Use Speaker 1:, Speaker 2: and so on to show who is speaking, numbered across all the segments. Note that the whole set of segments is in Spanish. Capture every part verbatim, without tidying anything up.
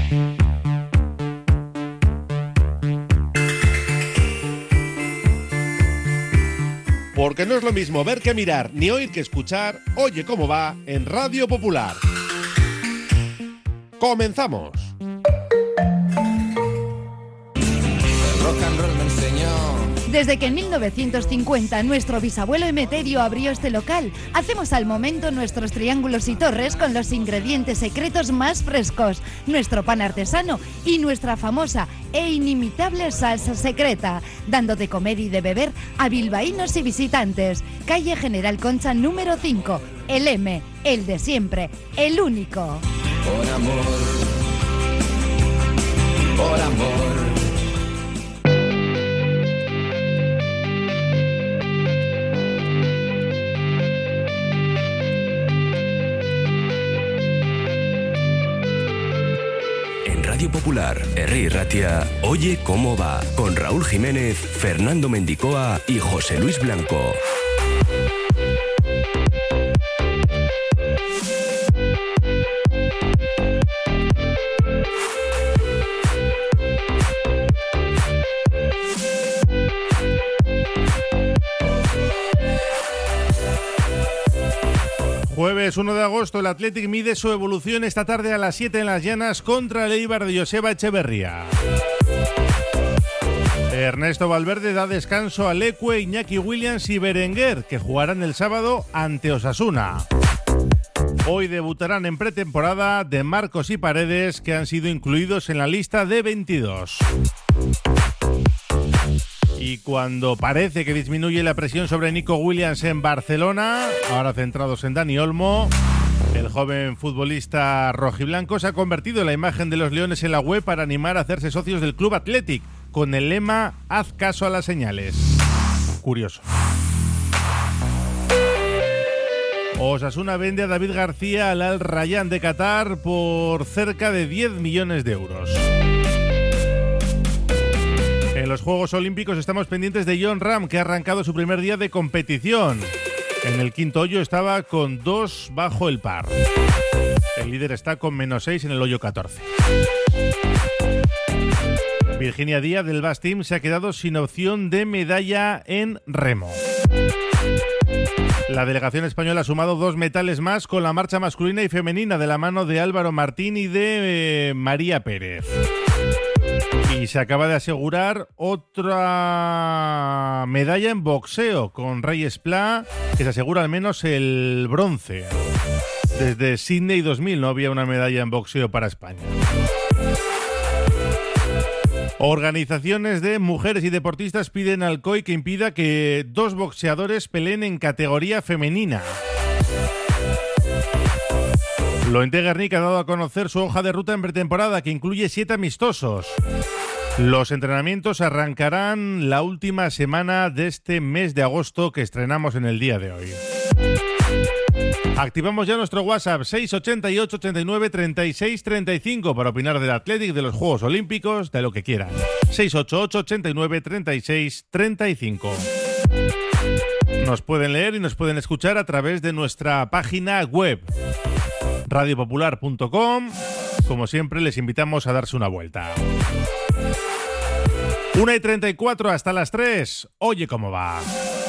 Speaker 1: Porque no es lo mismo ver que mirar, ni oír que escuchar. Oye cómo va en Radio Popular. ¡Comenzamos!
Speaker 2: El rock and roll me enseñó.
Speaker 3: Desde que en mil novecientos cincuenta nuestro bisabuelo Emeterio abrió este local, hacemos al momento nuestros triángulos y torres con los ingredientes secretos más frescos, nuestro pan artesano y nuestra famosa e inimitable salsa secreta, dando de comer y de beber a bilbaínos y visitantes. Calle General Concha número cinco, el M, el de siempre, el único.
Speaker 2: Por amor, por amor.
Speaker 4: Radio Popular, Herri Ratia, Oye cómo va, con Raúl Jiménez, Fernando Mendicoa y José Luis Blanco.
Speaker 5: Jueves uno de agosto, el Athletic mide su evolución esta tarde a las siete en Las Llanas contra el Eibar de Joseba Echeverría. Ernesto Valverde da descanso a Leque, Iñaki Williams y Berenguer, que jugarán el sábado ante Osasuna. Hoy debutarán en pretemporada De Marcos y Paredes, que han sido incluidos en la lista de veintidós. Y cuando parece que disminuye la presión sobre Nico Williams en Barcelona, ahora centrados en Dani Olmo, el joven futbolista rojiblanco se ha convertido en la imagen de los Leones en la web para animar a hacerse socios del Club Athletic, con el lema "Haz caso a las señales". Curioso. Osasuna vende a David García al Al Rayyan de Qatar por cerca de diez millones de euros. En los Juegos Olímpicos estamos pendientes de Jon Rahm, que ha arrancado su primer día de competición. En el quinto hoyo estaba con dos bajo el par. El líder está con menos seis en el hoyo catorce. Virginia Díaz del Bass Team se ha quedado sin opción de medalla en remo. La delegación española ha sumado dos metales más con la marcha masculina y femenina de la mano de Álvaro Martín y de eh, María Pérez. Y se acaba de asegurar otra medalla en boxeo con Reyes Pla, que se asegura al menos el bronce. Desde Sydney dos mil no había una medalla en boxeo para España. Organizaciones de mujeres y deportistas piden al C O I que impida que dos boxeadores peleen en categoría femenina. Lointe Guernica ha dado a conocer su hoja de ruta en pretemporada, que incluye siete amistosos. Los entrenamientos arrancarán la última semana de este mes de agosto que estrenamos en el día de hoy. Activamos ya nuestro WhatsApp seis ocho ocho, ochenta y nueve, treinta y seis, treinta y cinco para opinar del Athletic, de los Juegos Olímpicos, de lo que quieran. seis ocho ocho, ochenta y nueve, treinta y seis, treinta y cinco. Nos pueden leer y nos pueden escuchar a través de nuestra página web radio popular punto com. Como siempre, les invitamos a darse una vuelta. una y treinta y cuatro hasta las tres. Oye cómo va.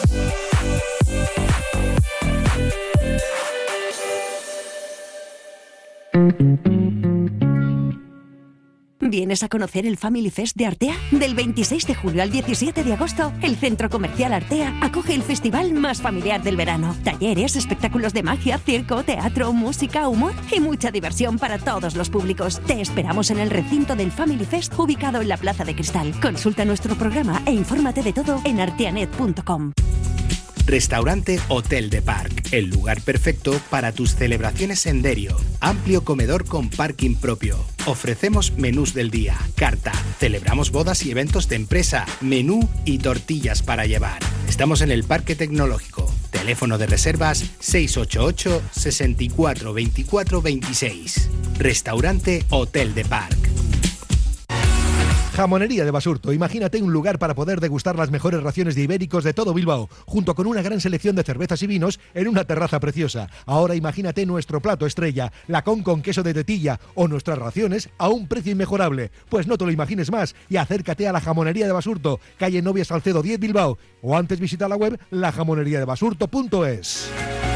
Speaker 6: ¿Vienes a conocer el Family Fest de Artea? Del veintiséis de julio al diecisiete de agosto, el Centro Comercial Artea acoge el festival más familiar del verano. Talleres, espectáculos de magia, circo, teatro, música, humor y mucha diversión para todos los públicos. Te esperamos en el recinto del Family Fest, ubicado en la Plaza de Cristal. Consulta nuestro programa e infórmate de todo en arteanet punto com.
Speaker 7: Restaurante Hotel de Parc, el lugar perfecto para tus celebraciones en Derio. Amplio comedor con parking propio. Ofrecemos menús del día, carta. Celebramos bodas y eventos de empresa, menú y tortillas para llevar. Estamos en el Parque Tecnológico. Teléfono de reservas seis ocho ocho, sesenta y cuatro, veinticuatro, veintiséis. Restaurante Hotel de Parc.
Speaker 8: Jamonería de Basurto. Imagínate un lugar para poder degustar las mejores raciones de ibéricos de todo Bilbao, junto con una gran selección de cervezas y vinos en una terraza preciosa. Ahora imagínate nuestro plato estrella, la con con queso de tetilla, o nuestras raciones a un precio inmejorable. Pues no te lo imagines más y acércate a la Jamonería de Basurto, calle Novia Salcedo diez Bilbao, o antes visita la web la jamonería de basurto punto es.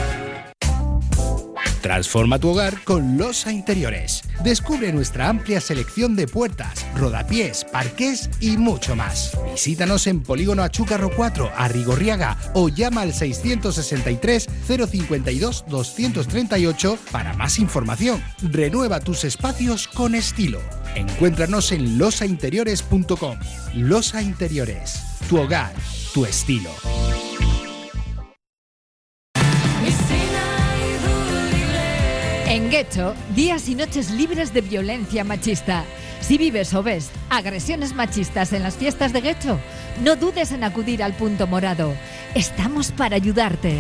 Speaker 7: Transforma tu hogar con Losa Interiores. Descubre nuestra amplia selección de puertas, rodapiés, parqués y mucho más. Visítanos en Polígono Achúcarro cuatro, Arrigorriaga, o llama al seiscientos sesenta y tres, cero cincuenta y dos, doscientos treinta y ocho para más información. Renueva tus espacios con estilo. Encuéntranos en losa interiores punto com. Losa Interiores. Tu hogar, tu estilo.
Speaker 9: En Guecho, días y noches libres de violencia machista. Si vives o ves agresiones machistas en las fiestas de Guecho, no dudes en acudir al Punto Morado. Estamos para ayudarte.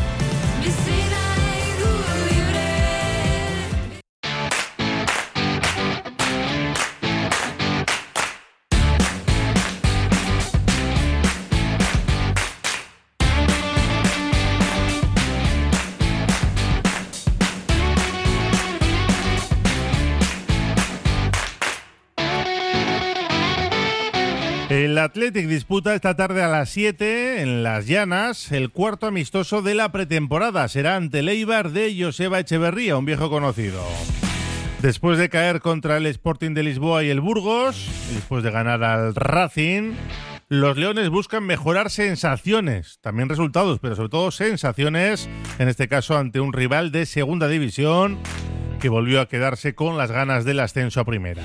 Speaker 5: El Athletic disputa esta tarde a las siete en Las Llanas el cuarto amistoso de la pretemporada. Será ante el Eibar de Joseba Echeverría, un viejo conocido. Después de caer contra el Sporting de Lisboa y el Burgos, y después de ganar al Racing, los leones buscan mejorar sensaciones, también resultados, pero sobre todo sensaciones, en este caso ante un rival de segunda división que volvió a quedarse con las ganas del ascenso a primera.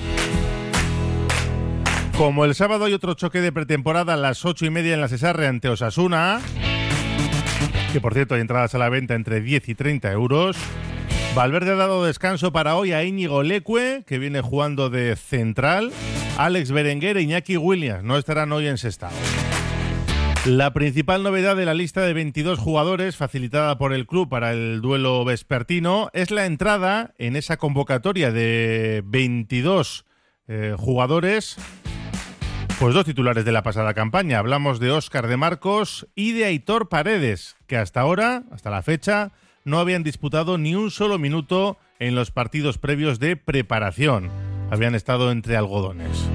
Speaker 5: Como el sábado hay otro choque de pretemporada a las ocho y media en la Cesarre ante Osasuna, que por cierto hay entradas a la venta entre diez y treinta euros, Valverde ha dado descanso para hoy a Íñigo Leque, que viene jugando de central, Alex Berenguer e Iñaki Williams no estarán hoy en Sestao. La principal novedad de la lista de veintidós jugadores facilitada por el club para el duelo vespertino es la entrada en esa convocatoria de veintidós eh, jugadores. Pues dos titulares de la pasada campaña. Hablamos de Óscar de Marcos y de Aitor Paredes, que hasta ahora, hasta la fecha, no habían disputado ni un solo minuto en los partidos previos de preparación. Habían estado entre algodones.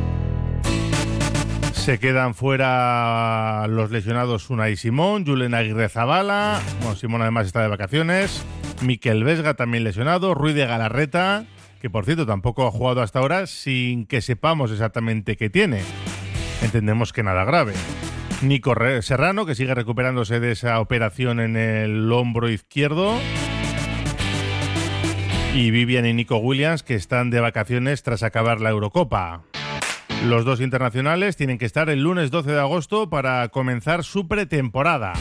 Speaker 5: Se quedan fuera los lesionados Unai Simón, Julen Aguirrezabala, bueno, Simón además está de vacaciones, Mikel Vesga también lesionado, Rui de Galarreta, que por cierto tampoco ha jugado hasta ahora sin que sepamos exactamente qué tiene. Entendemos que nada grave. Nico Serrano, que sigue recuperándose de esa operación en el hombro izquierdo. Y Vivian y Nico Williams, que están de vacaciones tras acabar la Eurocopa. Los dos internacionales tienen que estar el lunes doce de agosto para comenzar su pretemporada.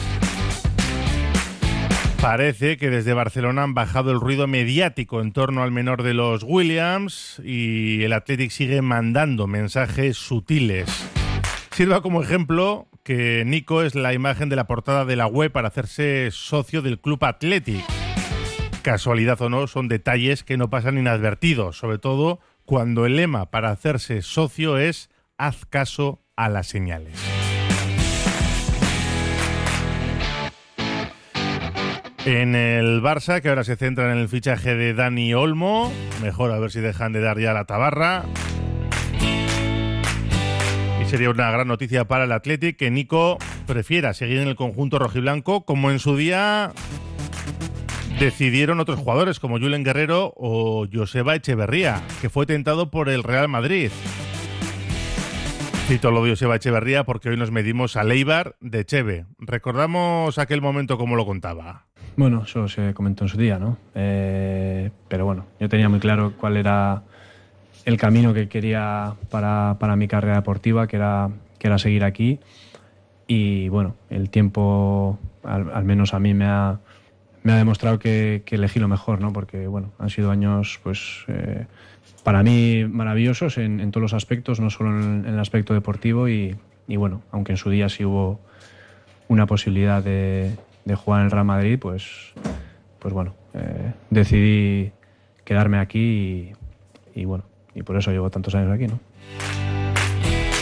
Speaker 5: Parece que desde Barcelona han bajado el ruido mediático en torno al menor de los Williams y el Athletic sigue mandando mensajes sutiles. Sirva como ejemplo que Nico es la imagen de la portada de la web para hacerse socio del Club Athletic. Casualidad o no, son detalles que no pasan inadvertidos, sobre todo cuando el lema para hacerse socio es haz caso a las señales. En el Barça, que ahora se centra en el fichaje de Dani Olmo, mejor a ver si dejan de dar ya la tabarra. Y sería una gran noticia para el Athletic que Nico prefiera seguir en el conjunto rojiblanco, como en su día decidieron otros jugadores como Julen Guerrero o Joseba Echeverría, que fue tentado por el Real Madrid. Cito lo de Joseba Echeverría porque hoy nos medimos al Eibar de Cheve. Recordamos aquel momento como lo contaba.
Speaker 10: Bueno, eso se comentó en su día, ¿no? Eh, pero bueno, yo tenía muy claro cuál era el camino que quería para, para mi carrera deportiva, que era, que era seguir aquí. Y bueno, el tiempo, al, al menos a mí, me ha, me ha demostrado que, que elegí lo mejor, ¿no? Porque bueno, han sido años, pues, eh, para mí maravillosos en, en todos los aspectos, no solo en, en el aspecto deportivo. Y, y bueno, aunque en su día sí hubo una posibilidad de, de jugar en el Real Madrid, pues, pues bueno, eh, decidí quedarme aquí y, y bueno, y por eso llevo tantos años aquí, ¿no?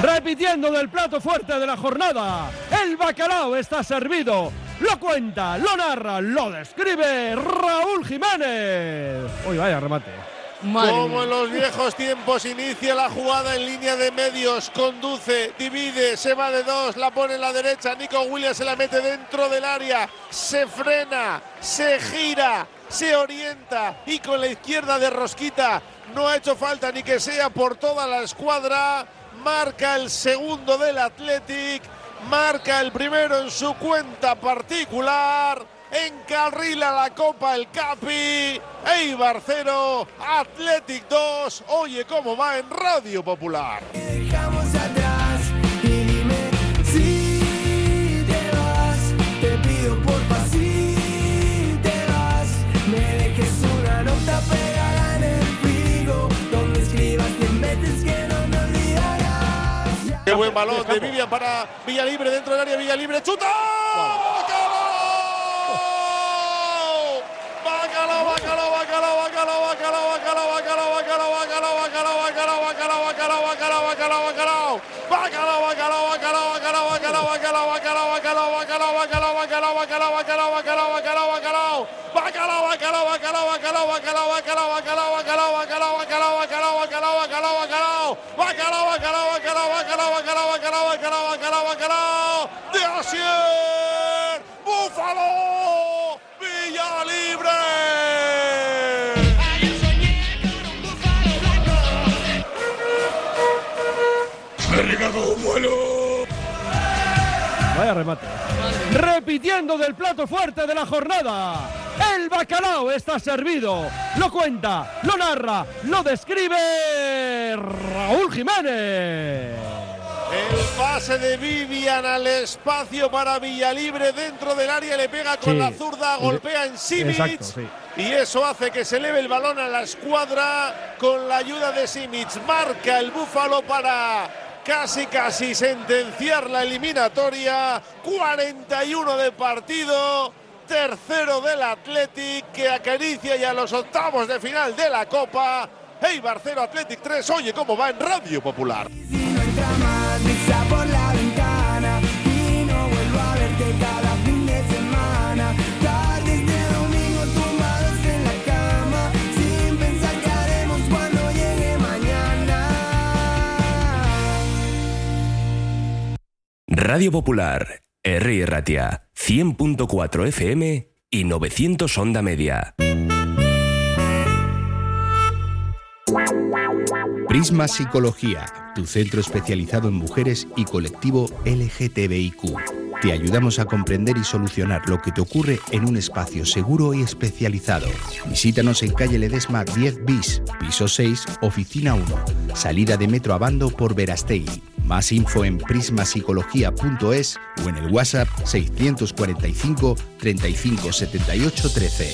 Speaker 11: Repitiendo del plato fuerte de la jornada, el bacalao está servido. Lo cuenta, lo narra, lo describe Raúl Jiménez. Uy, vaya remate.
Speaker 1: Madre Como mía. En los viejos tiempos, inicia la jugada en línea de medios, conduce, divide, se va de dos, la pone en la derecha, Nico Williams se la mete dentro del área, se frena, se gira, se orienta y con la izquierda de rosquita, no ha hecho falta ni que sea por toda la escuadra, marca el segundo del Athletic, marca el primero en su cuenta particular. Encarrila la Copa el Capi, Eibar cero, Athletic dos. Oye cómo va en Radio Popular.
Speaker 12: Dejamos atrás y dime si te vas. Te pido porfa si te vas. Me dejes una nota pegada en el frigo, donde escribas cien veces que no me olvidarás.
Speaker 1: Qué buen balón de Vivian para Villalibre dentro del área. Villalibre chuta. de Asier, Búfalo, Villalibre.
Speaker 13: ¡Me recargo un vuelo!
Speaker 11: Vaya remate. Repitiendo del plato fuerte de la jornada, el bacalao está servido. Lo cuenta, lo narra, lo describe Raúl Jiménez.
Speaker 1: El pase de Vivian al espacio para Villalibre dentro del área, le pega con
Speaker 11: Sí.
Speaker 1: la zurda, golpea en Simic.
Speaker 11: Exacto, sí.
Speaker 1: Y eso hace que se eleve el balón a la escuadra con la ayuda de Simic. Marca el Búfalo para casi casi sentenciar la eliminatoria. cuarenta y uno de partido. Tercero del Athletic, que acaricia ya los octavos de final de la Copa. Eibar cero, Athletic tres. Oye cómo va en Radio Popular.
Speaker 12: Brisa por la ventana y no vuelvo a verte cada fin de semana. Tardes de domingo tumbados en la cama, sin pensar qué haremos cuando llegue mañana.
Speaker 4: Radio Popular, Herri Ratia, cien punto cuatro F M y novecientos onda media.
Speaker 7: Prisma Psicología, tu centro especializado en mujeres y colectivo L G T B I Q. Te ayudamos a comprender y solucionar lo que te ocurre en un espacio seguro y especializado. Visítanos en calle Ledesma diez bis, piso seis, oficina uno, salida de Metro Abando por Verastegui. Más info en prisma psicología punto es o en el WhatsApp seiscientos cuarenta y cinco, treinta y cinco, setenta y ocho, trece.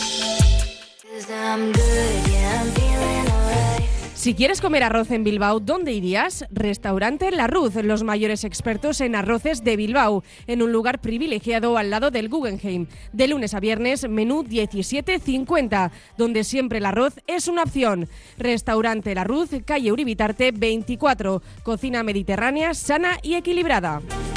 Speaker 14: Si quieres comer arroz en Bilbao, ¿dónde irías? Restaurante La Ruz, los mayores expertos en arroces de Bilbao, en un lugar privilegiado al lado del Guggenheim. De lunes a viernes, menú diecisiete cincuenta, donde siempre el arroz es una opción. Restaurante La Ruz, calle Uribitarte veinticuatro, cocina mediterránea, sana y equilibrada.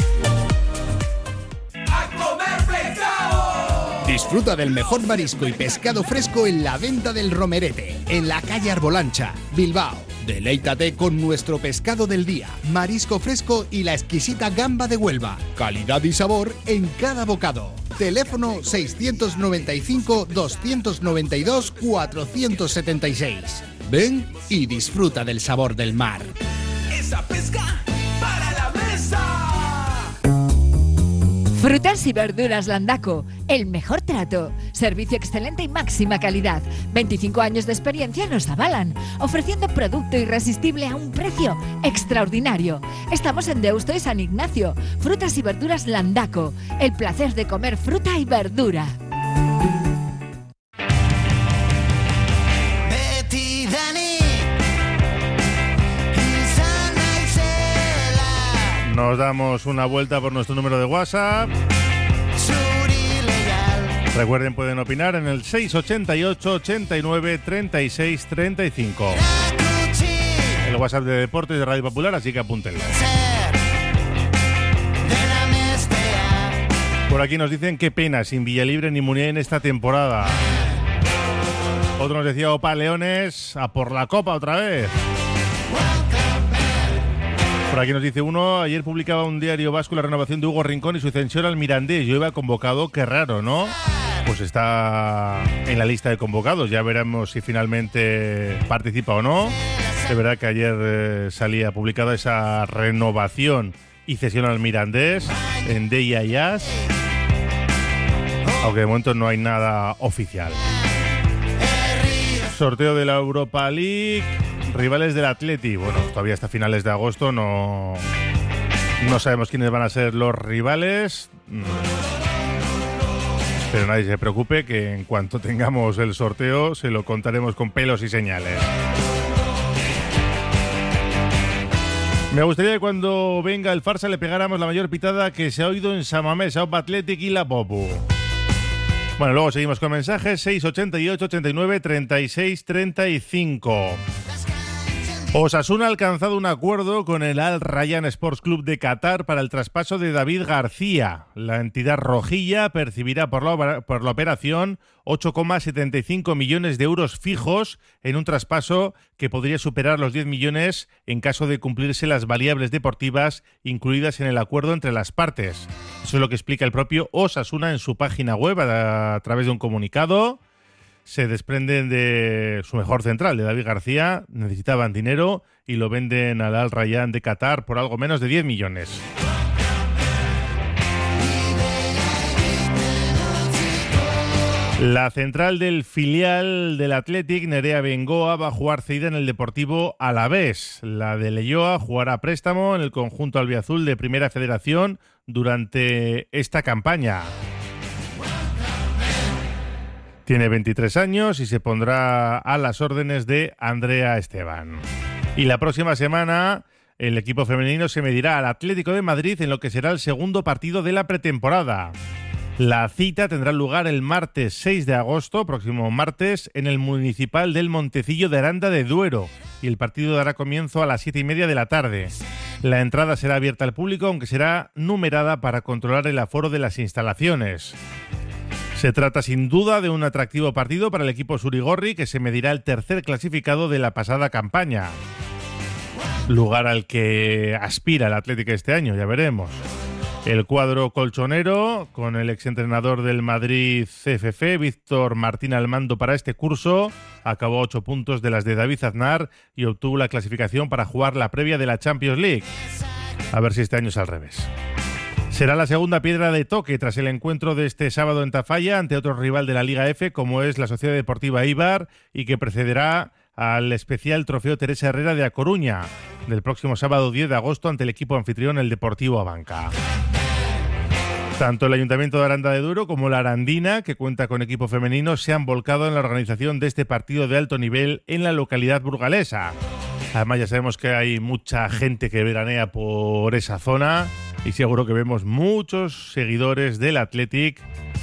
Speaker 12: ¡A comer pescado!
Speaker 7: Disfruta del mejor marisco y pescado fresco en la Venta del Romerete, en la calle Arbolancha, Bilbao. Deleítate con nuestro pescado del día, marisco fresco y la exquisita gamba de Huelva. Calidad y sabor en cada bocado. Teléfono seiscientos noventa y cinco, doscientos noventa y dos, cuatrocientos setenta y seis. Ven y disfruta del sabor del mar.
Speaker 12: Esa pesca para la mesa.
Speaker 9: Frutas y verduras Landaco, el mejor trato, servicio excelente y máxima calidad. veinticinco años de experiencia nos avalan, ofreciendo producto irresistible a un precio extraordinario. Estamos en Deusto y San Ignacio. Frutas y verduras Landaco, el placer de comer fruta y verdura.
Speaker 12: Betty, Dani.
Speaker 5: Nos damos una vuelta por nuestro número de WhatsApp. Recuerden, pueden opinar en el seis ochenta y ocho, ochenta y nueve, treinta y seis, treinta y cinco. El el WhatsApp de Deportes de Radio Popular, así que apúntenlo. Por aquí nos dicen qué pena, sin Villalibre ni Munier en esta temporada. Otro nos decía, opa Leones, a por la Copa otra vez. Por aquí nos dice uno, ayer publicaba un diario vasco la renovación de Hugo Rincón y su cesión al Mirandés. Yo iba convocado, qué raro, ¿no? Pues está en la lista de convocados, ya veremos si finalmente participa o no. Es verdad que ayer eh, salía publicada esa renovación y cesión al Mirandés en D I A S, aunque de momento no hay nada oficial. Sorteo de la Europa League, rivales del Atleti. Bueno, todavía hasta finales de agosto no, no sabemos quiénes van a ser los rivales. Pero nadie se preocupe, que en cuanto tengamos el sorteo se lo contaremos con pelos y señales. Me gustaría que cuando venga el Farsa le pegáramos la mayor pitada que se ha oído en Samamés, Aupa Athletic y la Popu. Bueno, luego seguimos con mensajes. seis ochenta y ocho, ochenta y nueve, treinta y seis, treinta y cinco. Osasuna ha alcanzado un acuerdo con el Al Rayyan Sports Club de Qatar para el traspaso de David García. La entidad rojilla percibirá por la, por la operación ocho coma setenta y cinco millones de euros fijos en un traspaso que podría superar los diez millones en caso de cumplirse las variables deportivas incluidas en el acuerdo entre las partes. Eso es lo que explica el propio Osasuna en su página web a, a través de un comunicado. Se desprenden de su mejor central, de David García, necesitaban dinero y lo venden al Al Rayyan de Qatar por algo menos de diez millones. La central del filial del Athletic, Nerea Bengoa, va a jugar cedida en el Deportivo Alavés. La de Leioa jugará a préstamo en el conjunto albiazul de Primera Federación durante esta campaña. Tiene veintitrés años y se pondrá a las órdenes de Andrea Esteban. Y la próxima semana el equipo femenino se medirá al Atlético de Madrid en lo que será el segundo partido de la pretemporada. La cita tendrá lugar el martes seis de agosto, próximo martes, en el Municipal del Montecillo de Aranda de Duero, y el partido dará comienzo a las siete y media de la tarde. La entrada será abierta al público, aunque será numerada para controlar el aforo de las instalaciones. Se trata sin duda de un atractivo partido para el equipo surigorri, que se medirá el tercer clasificado de la pasada campaña. Lugar al que aspira el Atlético este año, ya veremos. El cuadro colchonero, con el exentrenador del Madrid C F F, Víctor Martín al mando para este curso, acabó a ocho puntos de las de David Aznar y obtuvo la clasificación para jugar la previa de la Champions League. A ver si este año es al revés. Será la segunda piedra de toque tras el encuentro de este sábado en Tafalla ante otro rival de la Liga F, como es la Sociedad Deportiva Eibar, y que precederá al especial Trofeo Teresa Herrera de A Coruña, del próximo sábado diez de agosto ante el equipo anfitrión, el Deportivo Abanca. Tanto el Ayuntamiento de Aranda de Duero como la Arandina, que cuenta con equipo femenino, se han volcado en la organización de este partido de alto nivel en la localidad burgalesa. Además, ya sabemos que hay mucha gente que veranea por esa zona y seguro que vemos muchos seguidores del Athletic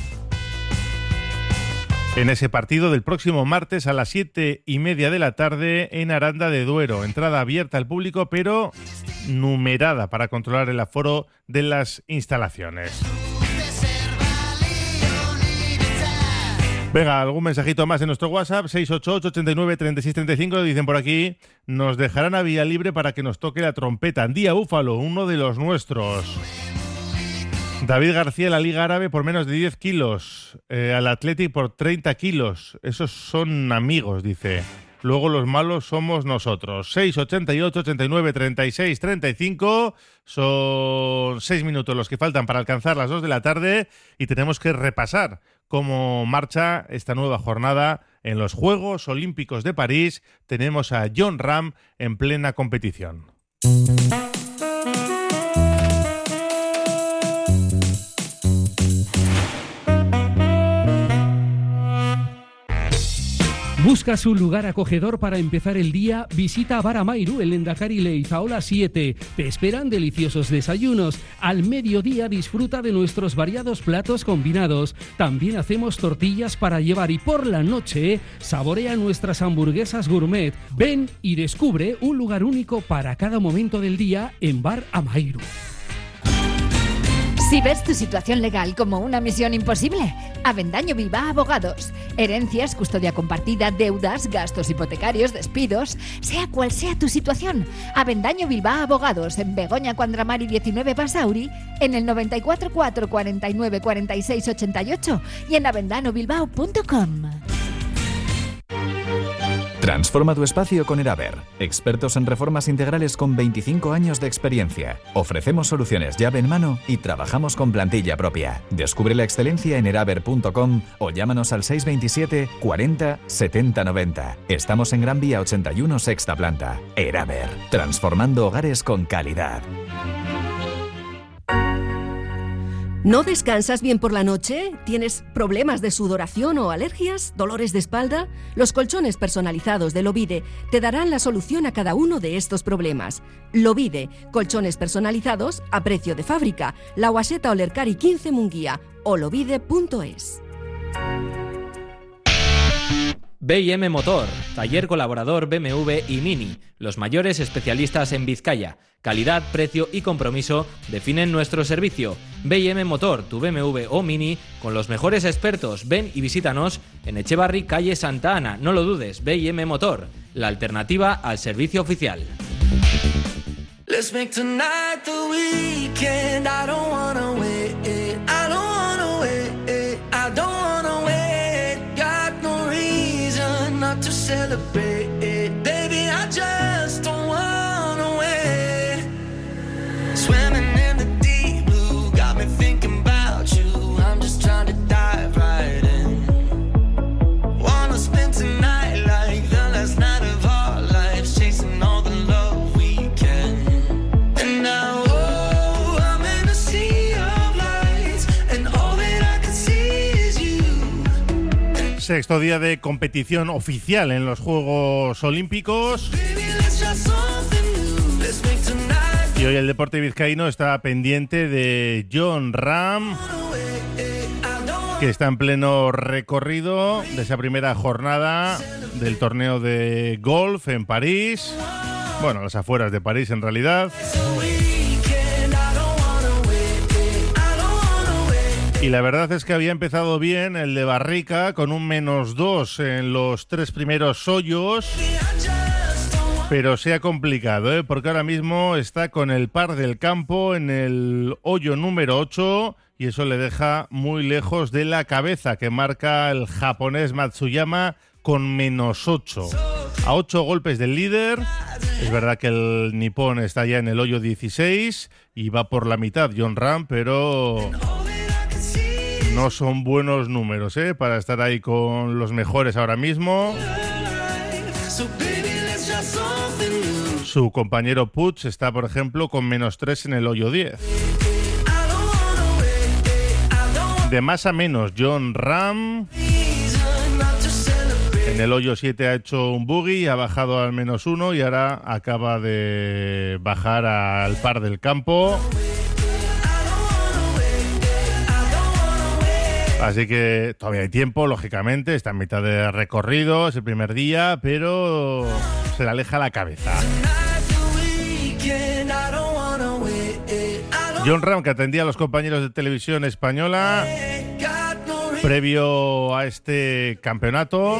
Speaker 5: en ese partido del próximo martes a las siete y media de la tarde en Aranda de Duero. Entrada abierta al público, pero numerada para controlar el aforo de las instalaciones. Venga, algún mensajito más en nuestro WhatsApp, seis ocho ocho, ochenta y nueve, treinta y seis, treinta y cinco. Dicen por aquí, nos dejarán a vía libre para que nos toque la trompeta. Andía Búfalo, uno de los nuestros. David García en la Liga Árabe por menos de diez kilos. Eh, al Athletic por treinta kilos. Esos son amigos, dice. Luego los malos somos nosotros. seis ochenta y ocho, ochenta y nueve, treinta y seis, treinta y cinco. Son seis minutos los que faltan para alcanzar las dos de la tarde y tenemos que repasar cómo marcha esta nueva jornada en los Juegos Olímpicos de París. Tenemos a Jon Rahm en plena competición.
Speaker 15: Busca ¿Buscas un lugar acogedor para empezar el día? Visita Bar Amairu en Lendakari Leizaola siete. Te esperan deliciosos desayunos. Al mediodía disfruta de nuestros variados platos combinados. También hacemos tortillas para llevar y por la noche saborea nuestras hamburguesas gourmet. Ven y descubre un lugar único para cada momento del día en Bar Amairu.
Speaker 9: Si ves tu situación legal como una misión imposible, Avendaño Bilbao Abogados. Herencias, custodia compartida, deudas, gastos hipotecarios, despidos, sea cual sea tu situación. Avendaño Bilbao Abogados en Begoña Cuandramari diecinueve Basauri, en el noventa y cuatro cuatro cuarenta y nueve cuarenta y seis ochenta y ocho y en avendano bilbao punto com.
Speaker 16: Transforma tu espacio con Eraber, expertos en reformas integrales con veinticinco años de experiencia. Ofrecemos soluciones llave en mano y trabajamos con plantilla propia. Descubre la excelencia en eraber punto com o llámanos al seis veintisiete cuarenta setenta noventa. Estamos en Gran Vía ochenta y uno, sexta planta. Eraber, transformando hogares con calidad.
Speaker 6: ¿No descansas bien por la noche? ¿Tienes problemas de sudoración o alergias? ¿Dolores de espalda? Los colchones personalizados de Lovide te darán la solución a cada uno de estos problemas. Lovide, colchones personalizados a precio de fábrica. La Guaseta Olercari quince Munguía o lovide punto es.
Speaker 17: B y M Motor, taller colaborador B M W y Mini, los mayores especialistas en Vizcaya. Calidad, precio y compromiso definen nuestro servicio. B y M Motor, tu B M W o Mini, con los mejores expertos. Ven y visítanos en Echevarri, calle Santa Ana. No lo dudes, B y M Motor, la alternativa al servicio oficial.
Speaker 12: Let's make tonight the weekend. I don't wanna wait. I don't wanna wait. I don't wanna wait. Got no reason not to celebrate. Baby, I just don't wanna wait. Swimming in the deep blue, got me thinking about you. I'm just trying to dive right in. Wanna spend tonight like the last night of our lives, chasing all the love we can. And now, oh, I'm in a sea of lights, and all that I can see is you.
Speaker 5: Sexto día de competición oficial en los Juegos Olímpicos. Y hoy el deporte vizcaíno está pendiente de Jon Rahm, que está en pleno recorrido de esa primera jornada del torneo de golf en París. Bueno, las afueras de París en realidad. Y la verdad es que había empezado bien el de Barrica con un menos dos en los tres primeros hoyos. Pero se ha complicado, ¿eh? Porque ahora mismo está con el par del campo en el hoyo número ocho y eso le deja muy lejos de la cabeza que marca el japonés Matsuyama con menos ocho. A ocho golpes del líder. Es verdad que el nipón está ya en el hoyo dieciséis y va por la mitad Jon Rahm, pero no son buenos números, ¿eh? Para estar ahí con los mejores ahora mismo. Su compañero Puig está, por ejemplo, con menos tres en el hoyo diez. De más a menos, Jon Rahm en el hoyo siete ha hecho un bogey, ha bajado al menos uno y ahora acaba de bajar al par del campo. Así que todavía hay tiempo, lógicamente, está en mitad de recorrido, es el primer día, pero se le aleja la cabeza. Jon Rahm, que atendía a los compañeros de televisión española previo a este campeonato,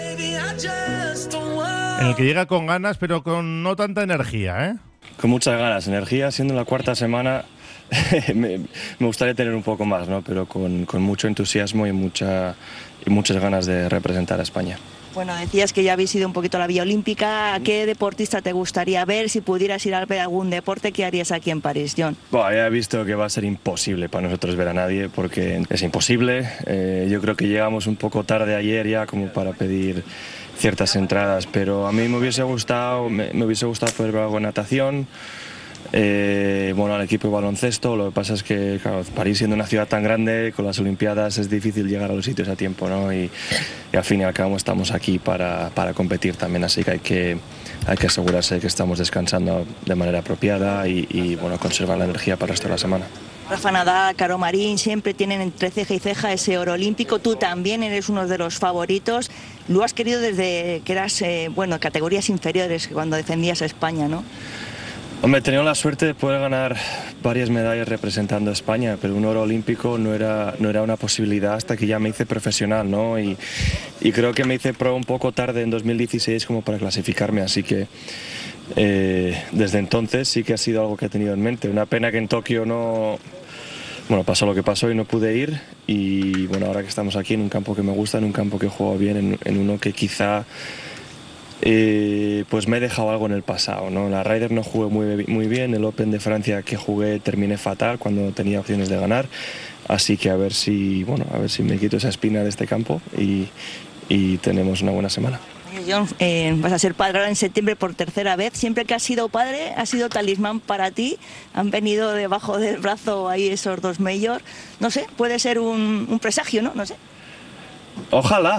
Speaker 5: en el que llega con ganas, pero con no tanta energía, ¿eh?
Speaker 18: Con muchas ganas, energía, siendo la cuarta semana me, me gustaría tener un poco más, ¿no? Pero con, con mucho entusiasmo y, mucha, y muchas ganas de representar a España.
Speaker 19: Bueno, decías que ya habéis ido un poquito a la Vía Olímpica. ¿A qué deportista te gustaría ver? Si pudieras ir a ver algún deporte, ¿qué harías aquí en París, Jon?
Speaker 18: Bueno, ya he visto que va a ser imposible para nosotros ver a nadie, porque es imposible. Eh, yo creo que llegamos un poco tarde ayer ya como para pedir ciertas entradas, pero a mí me hubiese gustado, me, me hubiese gustado poder ver algo en natación, Eh, bueno, al equipo de baloncesto. Lo que pasa es que, claro, París siendo una ciudad tan grande, con las Olimpiadas es difícil llegar a los sitios a tiempo, ¿no? Y, y al fin y al cabo estamos aquí para, para competir también, así que hay que, hay que asegurarse que estamos descansando de manera apropiada y, y bueno, conservar la energía para el resto de la semana.
Speaker 19: Rafa Nadal, Caro Marín, siempre tienen entre ceja y ceja ese oro olímpico. Tú también eres uno de los favoritos. Lo has querido desde que eras, eh, bueno, categorías inferiores, cuando defendías a España, ¿no?
Speaker 18: Hombre, he tenido la suerte de poder ganar varias medallas representando a España, pero un oro olímpico no era, no era una posibilidad hasta que ya me hice profesional, ¿no? Y, y creo que me hice pro un poco tarde en dos mil dieciséis como para clasificarme, así que eh, desde entonces sí que ha sido algo que he tenido en mente. Una pena que en Tokio no... Bueno, pasó lo que pasó y no pude ir, y bueno, ahora que estamos aquí en un campo que me gusta, en un campo que juego bien, en, en uno que quizá... Eh, pues me he dejado algo en el pasado, ¿no? La Ryder no jugué muy, muy bien, el Open de Francia que jugué terminé fatal cuando tenía opciones de ganar, así que a ver si, bueno, a ver si me quito esa espina de este campo y, y tenemos una buena semana.
Speaker 19: John, eh, vas a ser padre ahora en septiembre por tercera vez. Siempre que has sido padre, ha sido talismán para ti. Han venido debajo del brazo ahí esos dos majors. No sé, puede ser un, un presagio, ¿no? No sé.
Speaker 18: Ojalá.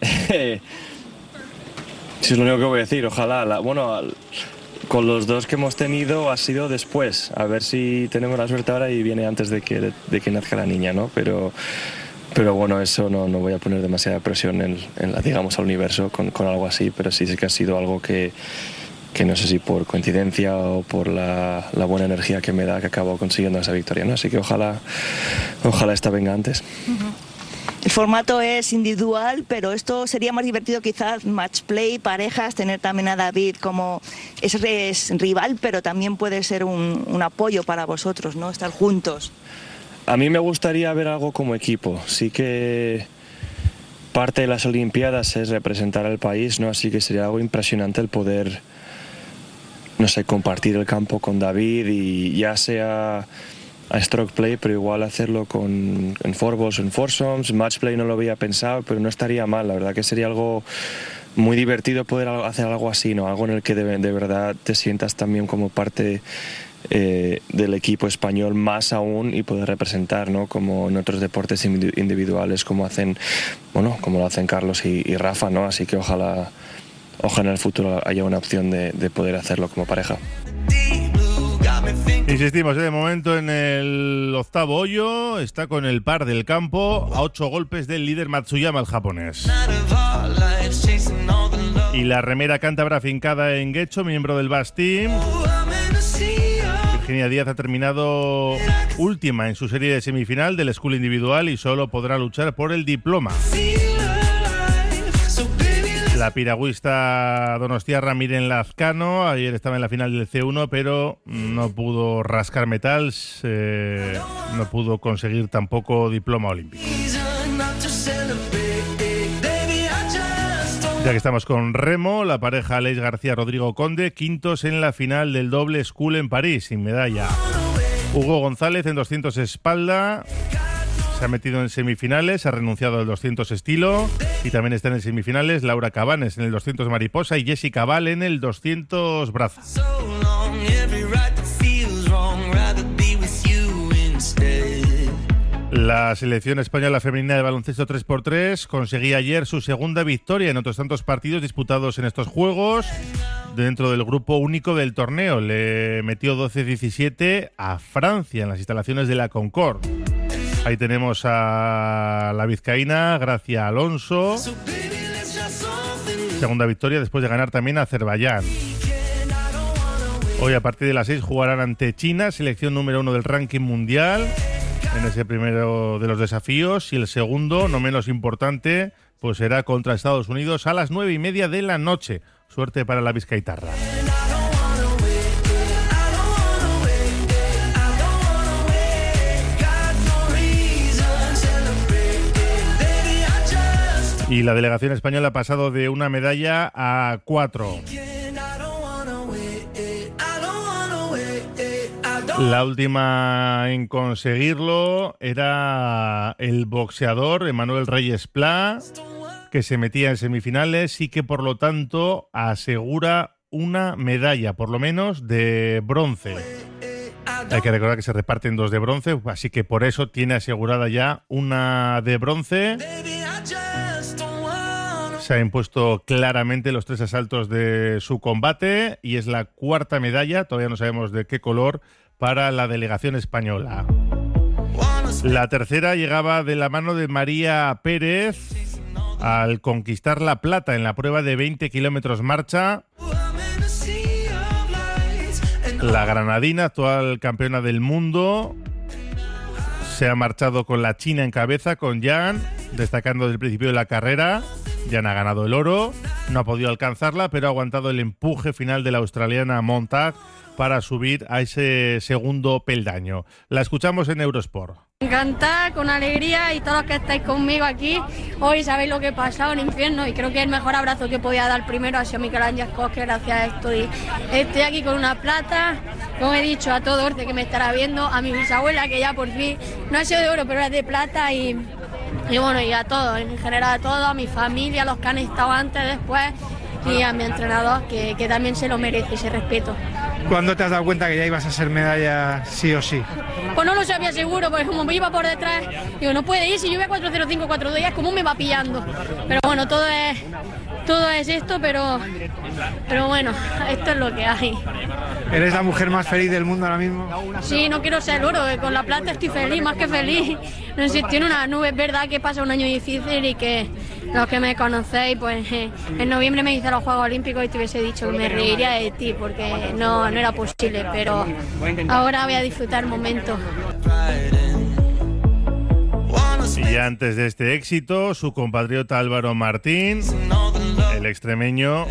Speaker 18: Si es lo único que voy a decir, ojalá. La, bueno, con los dos que hemos tenido ha sido después. A ver si tenemos la suerte ahora y viene antes de que, de que nazca la niña, ¿no? Pero, pero bueno, eso no, no voy a poner demasiada presión en, en la, digamos, al universo con, con algo así, pero sí sé que ha sido algo que, que no sé si por coincidencia o por la, la buena energía que me da que acabo consiguiendo esa victoria, ¿no? Así que ojalá, ojalá esta venga antes.
Speaker 19: Uh-huh. El formato es individual, pero esto sería más divertido quizás match play, parejas, tener también a David como es, es rival, pero también puede ser un, un apoyo para vosotros, ¿no? Estar juntos.
Speaker 18: A mí me gustaría ver algo como equipo. Sí que parte de las Olimpiadas es representar al país, ¿no? Así que sería algo impresionante el poder, no sé, compartir el campo con David y ya sea a stroke play, pero igual hacerlo con, en fourballs o en foursomes. Match play no lo había pensado, pero no estaría mal. La verdad que sería algo muy divertido poder hacer algo así, ¿no? Algo en el que de, de verdad te sientas también como parte eh, del equipo español, más aún, y poder representar, ¿no? Como en otros deportes individuales, como hacen, bueno, como lo hacen Carlos y, y Rafa, ¿no? Así que ojalá, ojalá en el futuro haya una opción de, de poder hacerlo como pareja.
Speaker 5: Insistimos, de momento en el octavo hoyo está con el par del campo a ocho golpes del líder Matsuyama, el japonés. Y la remera cántabra afincada en Guecho, miembro del Bass Team. Virginia Díaz ha terminado última en su serie de semifinal del School individual y solo podrá luchar por el diploma. La piragüista donostiarra Miren Lazcano ayer estaba en la final del C uno, pero no pudo rascar metal, eh, no pudo conseguir tampoco diploma olímpico. Ya que estamos con remo, la pareja Aleix García-Rodrigo Conde, quintos en la final del doble School en París, sin medalla. Hugo González en doscientos espalda se ha metido en semifinales, ha renunciado al doscientos estilo y también están en semifinales Laura Cabanes en el doscientos mariposa y Jessica Val en el doscientos braza. La selección española femenina de baloncesto tres por tres conseguía ayer su segunda victoria en otros tantos partidos disputados en estos Juegos dentro del grupo único del torneo. Le metió doce diecisiete a Francia en las instalaciones de la Concorde. Ahí tenemos a la vizcaína Gracia Alonso. Segunda victoria después de ganar también a Azerbaiyán. Hoy a partir de las seis jugarán ante China, selección número uno del ranking mundial, en ese primero de los desafíos. Y el segundo, no menos importante, pues será contra Estados Unidos a las nueve y media de la noche. Suerte para la vizcaitarra. Y la delegación española ha pasado de una medalla a cuatro. La última en conseguirlo era el boxeador Emanuel Reyes Pla, que se metía en semifinales y que por lo tanto asegura una medalla, por lo menos de bronce. Hay que recordar que se reparten dos de bronce, así que por eso tiene asegurada ya una de bronce. Se ha impuesto claramente los tres asaltos de su combate y es la cuarta medalla, todavía no sabemos de qué color, para la delegación española. La tercera llegaba de la mano de María Pérez al conquistar la plata en la prueba de veinte kilómetros marcha. La granadina, actual campeona del mundo, se ha marchado con la China en cabeza, con Jan, destacando desde el principio de la carrera. Jan ha ganado el oro, no ha podido alcanzarla, pero ha aguantado el empuje final de la australiana Montag para subir a ese segundo peldaño. La escuchamos en Eurosport.
Speaker 20: Encantada, con alegría, y todos los que estáis conmigo aquí, hoy sabéis lo que he pasado en infierno y creo que el mejor abrazo que podía dar primero ha sido Miquel Ángel Cos, que gracias a esto y estoy aquí con una plata, como he dicho, a todo Orce que me estará viendo, a mi bisabuela que ya por fin no ha sido de oro pero es de plata y, y bueno, y a todos, en general a todos, a mi familia, a los que han estado antes, después y a mi entrenador que, que también se lo merece ese respeto.
Speaker 21: ¿Cuándo te has dado cuenta que ya ibas a ser medalla sí o sí?
Speaker 20: Pues no lo sabía seguro, porque como me iba por detrás, digo, no puede ir, si yo voy a cuatro cero cinco cuatro dos, es como me va pillando. Pero bueno, todo es todo es esto, pero pero bueno, esto es lo que hay.
Speaker 21: ¿Eres la mujer más feliz del mundo ahora mismo?
Speaker 20: Sí, no quiero ser oro, con la plata estoy feliz, más que feliz. No sé, tiene una nube, es verdad que pasa un año difícil y que los que me conocéis, pues eh, en noviembre me hice los Juegos Olímpicos y te hubiese dicho que me reiría de ti, porque no, no era posible, pero ahora voy a disfrutar el momento.
Speaker 5: Y antes de este éxito, su compatriota Álvaro Martín, el extremeño,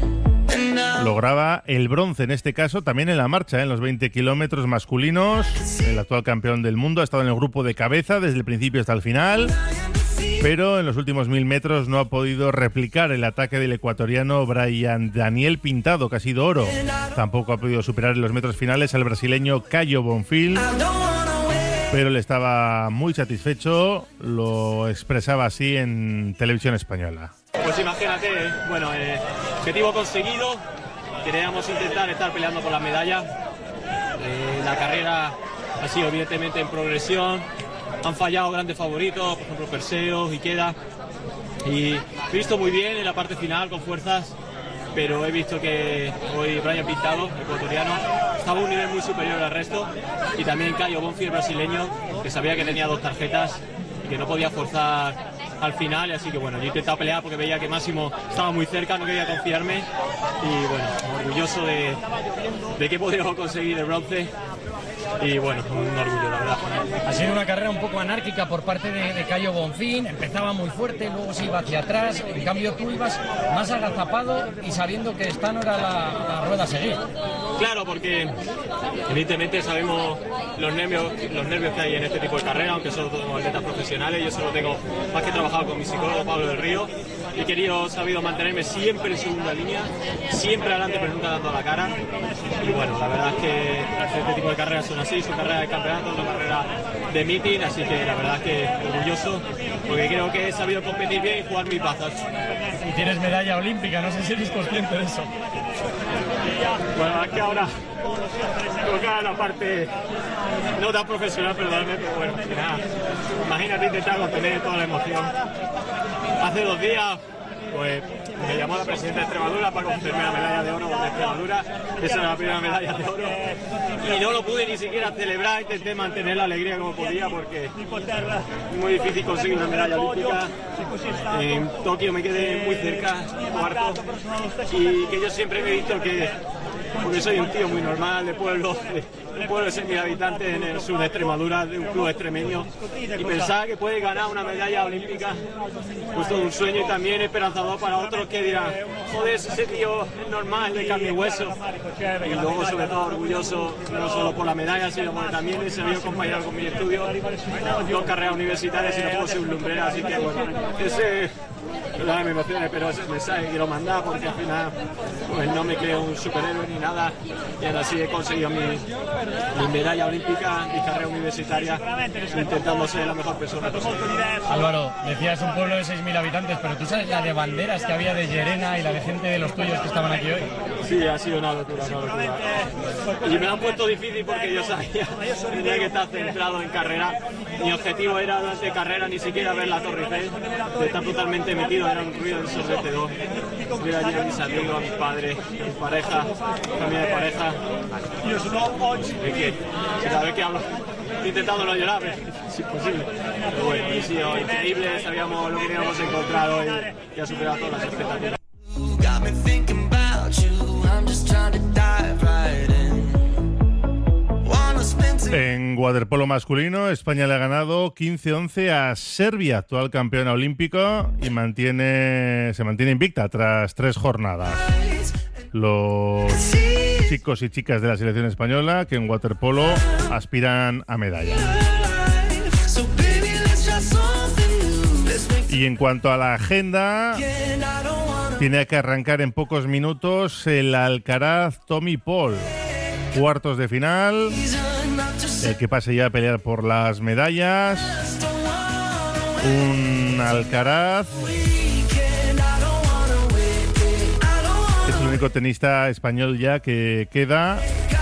Speaker 5: lograba el bronce, en este caso también en la marcha, ¿eh? En los veinte kilómetros masculinos. El actual campeón del mundo ha estado en el grupo de cabeza desde el principio hasta el final, pero en los últimos mil metros no ha podido replicar el ataque del ecuatoriano Brian Daniel Pintado, que ha sido oro. Tampoco ha podido superar en los metros finales al brasileño Caio Bonfil, pero él estaba muy satisfecho, lo expresaba así en televisión española.
Speaker 22: Pues imagínate, bueno, eh, objetivo conseguido, queríamos intentar estar peleando por la medalla. Eh, la carrera ha sido evidentemente en progresión, han fallado grandes favoritos, por ejemplo Perseo, Ikeda, y he visto muy bien en la parte final con fuerzas, pero he visto que hoy Brian Pintado, ecuatoriano, estaba a un nivel muy superior al resto, y también Caio Bonfil, brasileño, que sabía que tenía dos tarjetas y que no podía forzar al final, así que bueno, yo he intentado pelear porque veía que Máximo estaba muy cerca, no quería confiarme y bueno, orgulloso de, de que podíamos conseguir el bronce y bueno, un orgullo, la verdad.
Speaker 23: Ha sido una carrera un poco anárquica por parte de, de Caio Bonfil, empezaba muy fuerte, luego se iba hacia atrás, en cambio tú ibas más agazapado y sabiendo que esta no era la, la rueda a seguir.
Speaker 22: Claro, porque evidentemente sabemos los nervios, los nervios que hay en este tipo de carrera, aunque solo somos atletas profesionales, yo solo tengo más que trabajado con mi psicólogo Pablo del Río y querido, sabido mantenerme siempre en segunda línea, siempre adelante pero nunca dando la cara y bueno, la verdad es que este tipo de carreras son así, son carreras de campeonato, son carreras de meeting, así que la verdad es que orgulloso porque creo que he sabido competir bien y jugar mis bazas.
Speaker 23: Y tienes medalla olímpica, no sé si eres consciente de eso.
Speaker 22: Bueno, es que ahora toca la parte no tan profesional, perdóname, pero bueno, nada, imagínate intentar contener toda la emoción. Hace dos días pues me llamó la presidenta de Extremadura para concederme la medalla de oro de Extremadura, esa era la primera medalla de oro y no lo pude ni siquiera celebrar, intenté mantener la alegría como podía porque es muy difícil conseguir una medalla olímpica. En Tokio me quedé muy cerca, cuarto, y que yo siempre me he visto que, porque soy un tío muy normal de pueblo, de un pueblo de seis mil habitantes en el sur de Extremadura, de un club extremeño, y pensaba que puede ganar una medalla olímpica, pues todo un sueño y también esperanzador para otros que dirán, joder, ese tío es normal, de carne y hueso, y luego sobre todo orgulloso, no solo por la medalla, sino porque también he sabido compaginar con mis estudios, dos carreras universitarias y no puedo ser un lumbrera, así que bueno, ese... Perdón, me emociones, pero ese mensaje que quiero mandar porque al final pues, no me creo un superhéroe ni nada y ahora sí he conseguido mi, mi medalla olímpica, mi carrera universitaria, intentando ser la mejor persona posible.
Speaker 23: Álvaro, decías un pueblo de seis mil habitantes, pero tú sabes la de banderas que había de Llerena y la de gente de los tuyos que estaban aquí hoy.
Speaker 22: Sí, ha sido una locura, una locura. Y me lo han puesto difícil porque yo sabía tenía que estar centrado en carrera. Mi objetivo era durante carrera ni siquiera ver la Torre Eiffel, de estar totalmente metido, era un ruido ensordecedor. Ver allí a mis amigos, a mis padres, a mi pareja, familia de pareja. Es que cada vez que hablo he intentado no llorar, pero es imposible. Pero bueno, ha sido increíble, sabíamos lo que teníamos encontrado y, y ha superado todas las expectativas.
Speaker 5: En waterpolo masculino, España le ha ganado quince once a Serbia, actual campeona olímpico, y mantiene se mantiene invicta tras tres jornadas. Los chicos y chicas de la selección española que en waterpolo aspiran a medalla. Y en cuanto a la agenda, tiene que arrancar en pocos minutos el Alcaraz Tommy Paul. Cuartos de final, el que pase ya a pelear por las medallas. Un Alcaraz es el único tenista español ya que queda.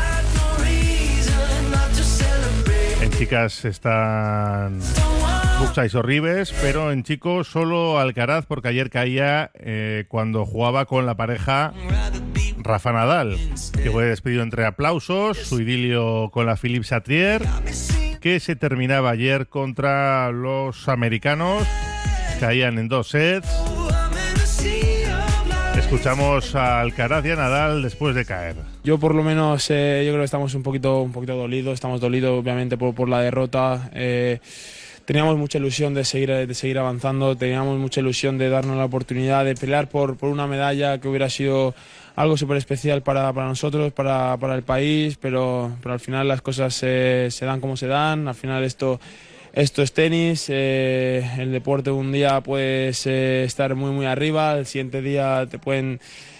Speaker 5: En chicas están Buxa y Sorribes, pero en chicos solo Alcaraz, porque ayer caía eh, cuando jugaba con la pareja Rafa Nadal, que fue despedido entre aplausos, su idilio con la Philippe Chatrier, que se terminaba ayer contra los americanos, caían en dos sets. Escuchamos a Alcaraz y a Nadal después de caer.
Speaker 2: Yo por lo menos eh, yo creo que estamos un poquito, un poquito dolidos, estamos dolidos obviamente por, por la derrota. Eh, Teníamos mucha ilusión de seguir, de seguir avanzando, teníamos mucha ilusión de darnos la oportunidad de pelear por, por una medalla que hubiera sido algo súper especial para, para nosotros, para, para el país, pero, pero al final las cosas se, se dan como se dan, al final esto, esto es tenis, eh, el deporte un día puedes eh, estar muy muy arriba, el siguiente día te pueden...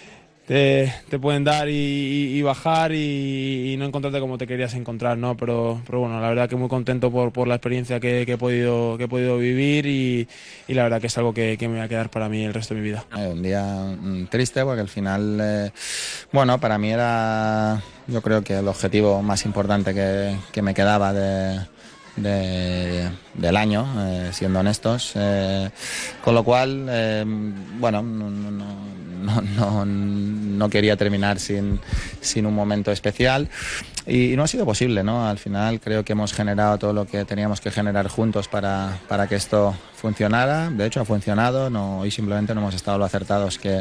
Speaker 2: Te, te pueden dar y, y, y bajar y, y no encontrarte como te querías encontrar, ¿no? Pero, pero bueno, la verdad que muy contento por, por la experiencia que, que, he podido, que he podido vivir y, y la verdad que es algo que, que me va a quedar para mí el resto de mi vida.
Speaker 3: Un día triste porque al final, eh, bueno, para mí era, yo creo que el objetivo más importante que, que me quedaba de... De, del año, eh, siendo honestos, eh, con lo cual, eh, bueno, no, no, no, no, no quería terminar sin, sin un momento especial y, y no ha sido posible, ¿no? Al final creo que hemos generado todo lo que teníamos que generar juntos para, para que esto funcionara. De hecho ha funcionado, no, hoy simplemente no hemos estado lo acertados que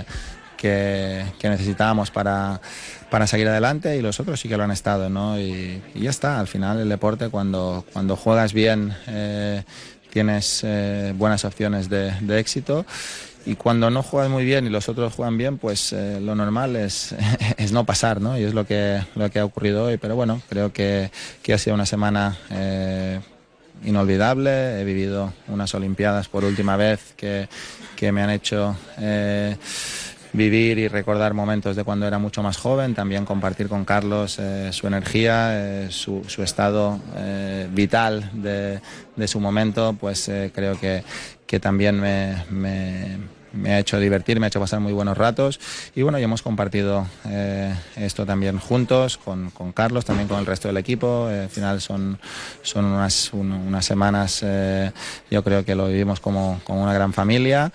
Speaker 3: Que, que necesitábamos para, para seguir adelante y los otros sí que lo han estado, ¿no? Y, y ya está, al final el deporte cuando, cuando juegas bien eh, tienes eh, buenas opciones de, de éxito y cuando no juegas muy bien y los otros juegan bien, pues eh, lo normal es, es no pasar, ¿no? Y es lo que, lo que ha ocurrido hoy, pero bueno, creo que, que ha sido una semana eh, inolvidable. He vivido unas Olimpiadas por última vez que, que me han hecho... Eh, vivir y recordar momentos de cuando era mucho más joven, también compartir con Carlos eh, su energía, eh, su, su estado eh, vital de, de su momento, pues eh, creo que, que también me, me, me ha hecho divertir, me ha hecho pasar muy buenos ratos y bueno, ya hemos compartido eh, esto también juntos con, con Carlos, también con el resto del equipo. Eh, al final son, son unas, un, unas semanas, eh, yo creo que lo vivimos como, como una gran familia.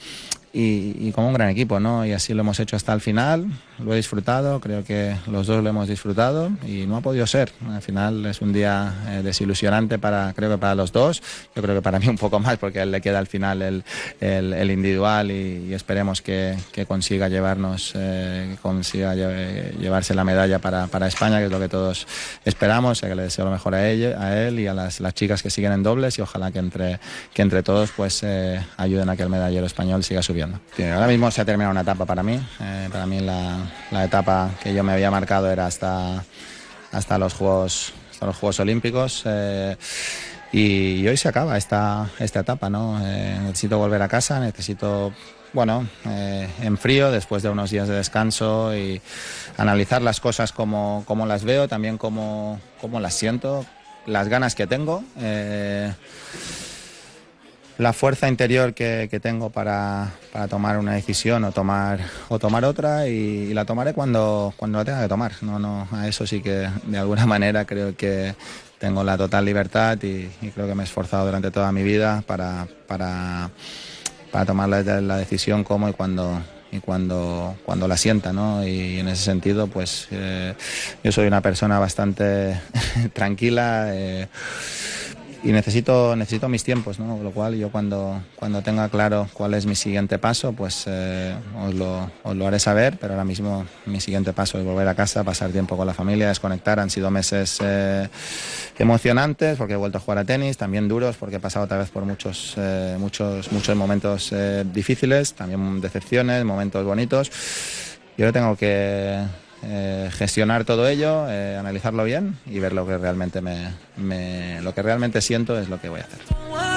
Speaker 3: Y, y como un gran equipo, ¿no? Y así lo hemos hecho hasta el final, lo he disfrutado, creo que los dos lo hemos disfrutado y no ha podido ser. Al final es un día eh, desilusionante para, creo que para los dos, yo creo que para mí un poco más porque a él le queda al final el, el, el individual y, y esperemos que, que consiga llevarnos, eh, que consiga lle llevarse la medalla para, para España, que es lo que todos esperamos, o sea, que le deseo lo mejor a, ella, a él y a las, las chicas que siguen en dobles y ojalá que entre, que entre todos pues eh, ayuden a que el medallero español siga subiendo. Ahora mismo se ha terminado una etapa para mí. Eh, para mí la, la etapa que yo me había marcado era hasta, hasta, los, Juegos, hasta los Juegos Olímpicos. Eh, y, y hoy se acaba esta, esta etapa, ¿no? Eh, necesito volver a casa, necesito, bueno, eh, en frío, después de unos días de descanso y analizar las cosas como, como las veo, también como, como las siento, las ganas que tengo. Eh, la fuerza interior que, que tengo para, para tomar una decisión o tomar, o tomar otra y, y la tomaré cuando, cuando la tenga que tomar. No, no, a eso sí que de alguna manera creo que tengo la total libertad y, y creo que me he esforzado durante toda mi vida para, para, para tomar la, la decisión como y cuando, y cuando, cuando la sienta, ¿no? Y en ese sentido, pues eh, yo soy una persona bastante tranquila eh, y necesito, necesito mis tiempos, ¿no? Con lo cual yo cuando, cuando tenga claro cuál es mi siguiente paso, pues eh, os, lo, os lo haré saber, pero ahora mismo mi siguiente paso es volver a casa, pasar tiempo con la familia, desconectar. Han sido meses eh, emocionantes porque he vuelto a jugar a tenis, también duros porque he pasado otra vez por muchos, eh, muchos, muchos momentos eh, difíciles, también decepciones, momentos bonitos. Yo ahora tengo que Eh, gestionar todo ello, eh, analizarlo bien y ver lo que realmente me, me lo que realmente siento es lo que voy a hacer.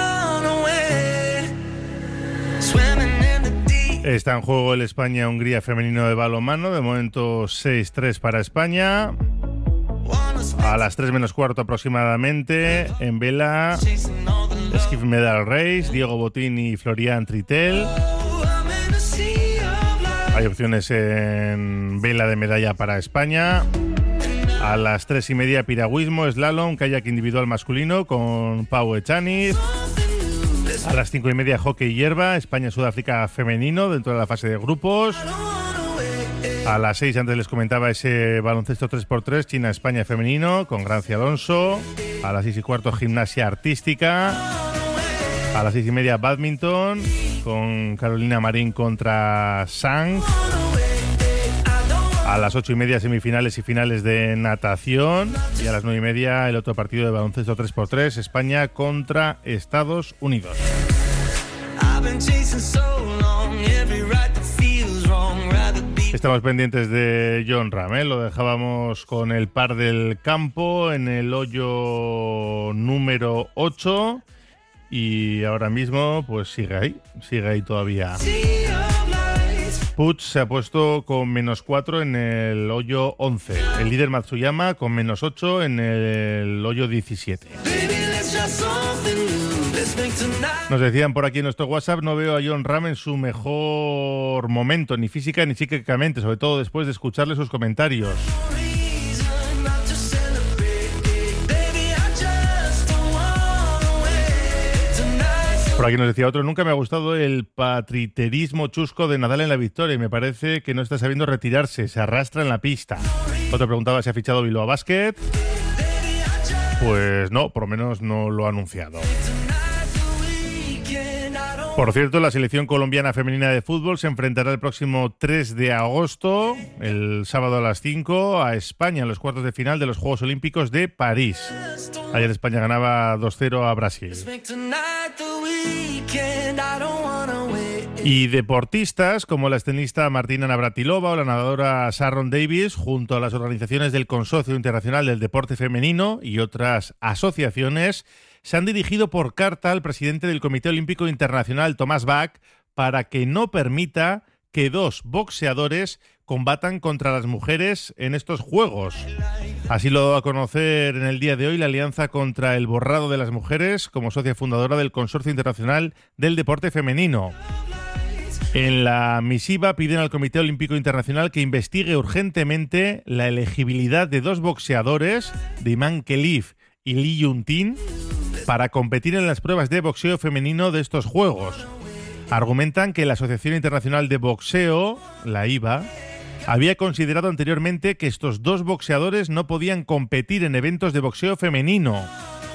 Speaker 5: Está en juego el España-Hungría femenino de balonmano, de momento seis tres para España. A las tres menos cuarto aproximadamente, en vela, Skiff Medal Race, Diego Botín y Florian Tritel. Hay opciones en vela de medalla para España. A las tres y media, piragüismo, slalom, kayak individual masculino con Pau Echaniz. A las cinco y media, hockey hierba, España-Sudáfrica femenino dentro de la fase de grupos. A las seis, antes les comentaba ese baloncesto tres por tres, China-España femenino con Grancia Alonso. A las seis y cuarto, gimnasia artística. A las seis y media, badminton con Carolina Marín contra Sang. A las ocho y media, semifinales y finales de natación. Y a las nueve y media, el otro partido de baloncesto tres por tres, España contra Estados Unidos. Estamos pendientes de Jon Rahm, ¿eh? Lo dejábamos con el par del campo en el hoyo número ocho. Y ahora mismo, pues sigue ahí, sigue ahí todavía. Puig se ha puesto con menos cuatro en el hoyo once. El líder Matsuyama con menos ocho en el hoyo diecisiete. Nos decían por aquí en nuestro WhatsApp, no veo a Jon Rahm en su mejor momento, ni física ni psíquicamente, sobre todo después de escucharle sus comentarios. Por aquí nos decía otro, nunca me ha gustado el patriterismo chusco de Nadal en la victoria y me parece que no está sabiendo retirarse, se arrastra en la pista. Otro preguntaba si ha fichado Bilbao Basket. Pues no, por lo menos no lo ha anunciado. Por cierto, la selección colombiana femenina de fútbol se enfrentará el próximo tres de agosto, el sábado a las cinco, a España en los cuartos de final de los Juegos Olímpicos de París. Ayer España ganaba dos cero a Brasil. Y deportistas como la tenista Martina Navratilova o la nadadora Sharon Davis, junto a las organizaciones del Consorcio Internacional del Deporte Femenino y otras asociaciones, se han dirigido por carta al presidente del Comité Olímpico Internacional, Thomas Bach, para que no permita que dos boxeadores combatan contra las mujeres en estos Juegos. Así lo va a conocer en el día de hoy la Alianza contra el Borrado de las Mujeres como socia fundadora del Consorcio Internacional del Deporte Femenino. En la misiva piden al Comité Olímpico Internacional que investigue urgentemente la elegibilidad de dos boxeadores, de Iman Khelif y Lee Yuntin, para competir en las pruebas de boxeo femenino de estos Juegos. Argumentan que la Asociación Internacional de Boxeo, la I B A, había considerado anteriormente que estos dos boxeadores no podían competir en eventos de boxeo femenino,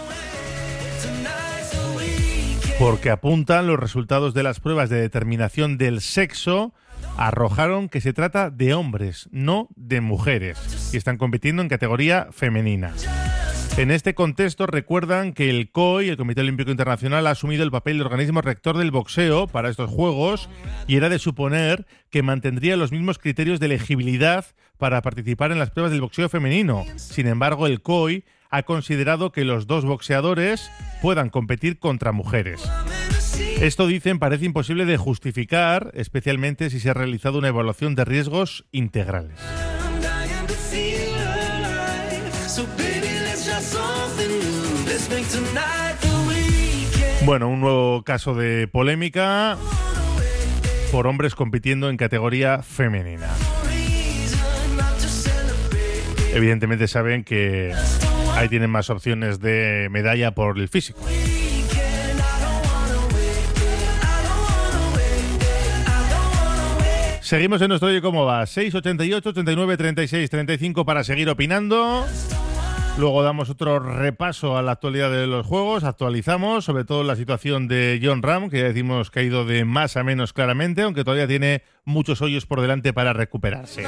Speaker 5: porque apuntan los resultados de las pruebas de determinación del sexo arrojaron que se trata de hombres, no de mujeres, y están compitiendo en categoría femenina. En este contexto recuerdan que el C O I, el Comité Olímpico Internacional, ha asumido el papel de organismo rector del boxeo para estos Juegos y era de suponer que mantendría los mismos criterios de elegibilidad para participar en las pruebas del boxeo femenino. Sin embargo, el C O I ha considerado que los dos boxeadores puedan competir contra mujeres. Esto, dicen, parece imposible de justificar, especialmente si se ha realizado una evaluación de riesgos integrales. Bueno, un nuevo caso de polémica por hombres compitiendo en categoría femenina. Evidentemente saben que ahí tienen más opciones de medalla por el físico. Seguimos en nuestro Oye Cómo Va, seis ochenta y ocho, ochenta y nueve, treinta y seis, treinta y cinco para seguir opinando. Luego damos otro repaso a la actualidad de los juegos, actualizamos sobre todo la situación de Jon Rahm, que ya decimos que ha ido de más a menos claramente, aunque todavía tiene muchos hoyos por delante para recuperarse.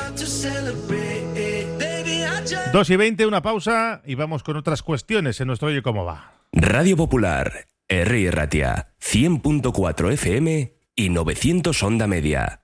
Speaker 5: dos y veinte, una pausa y vamos con otras cuestiones en nuestro Oye Cómo Va.
Speaker 4: Radio Popular, Herri Ratia, cien punto cuatro F M y novecientos onda media.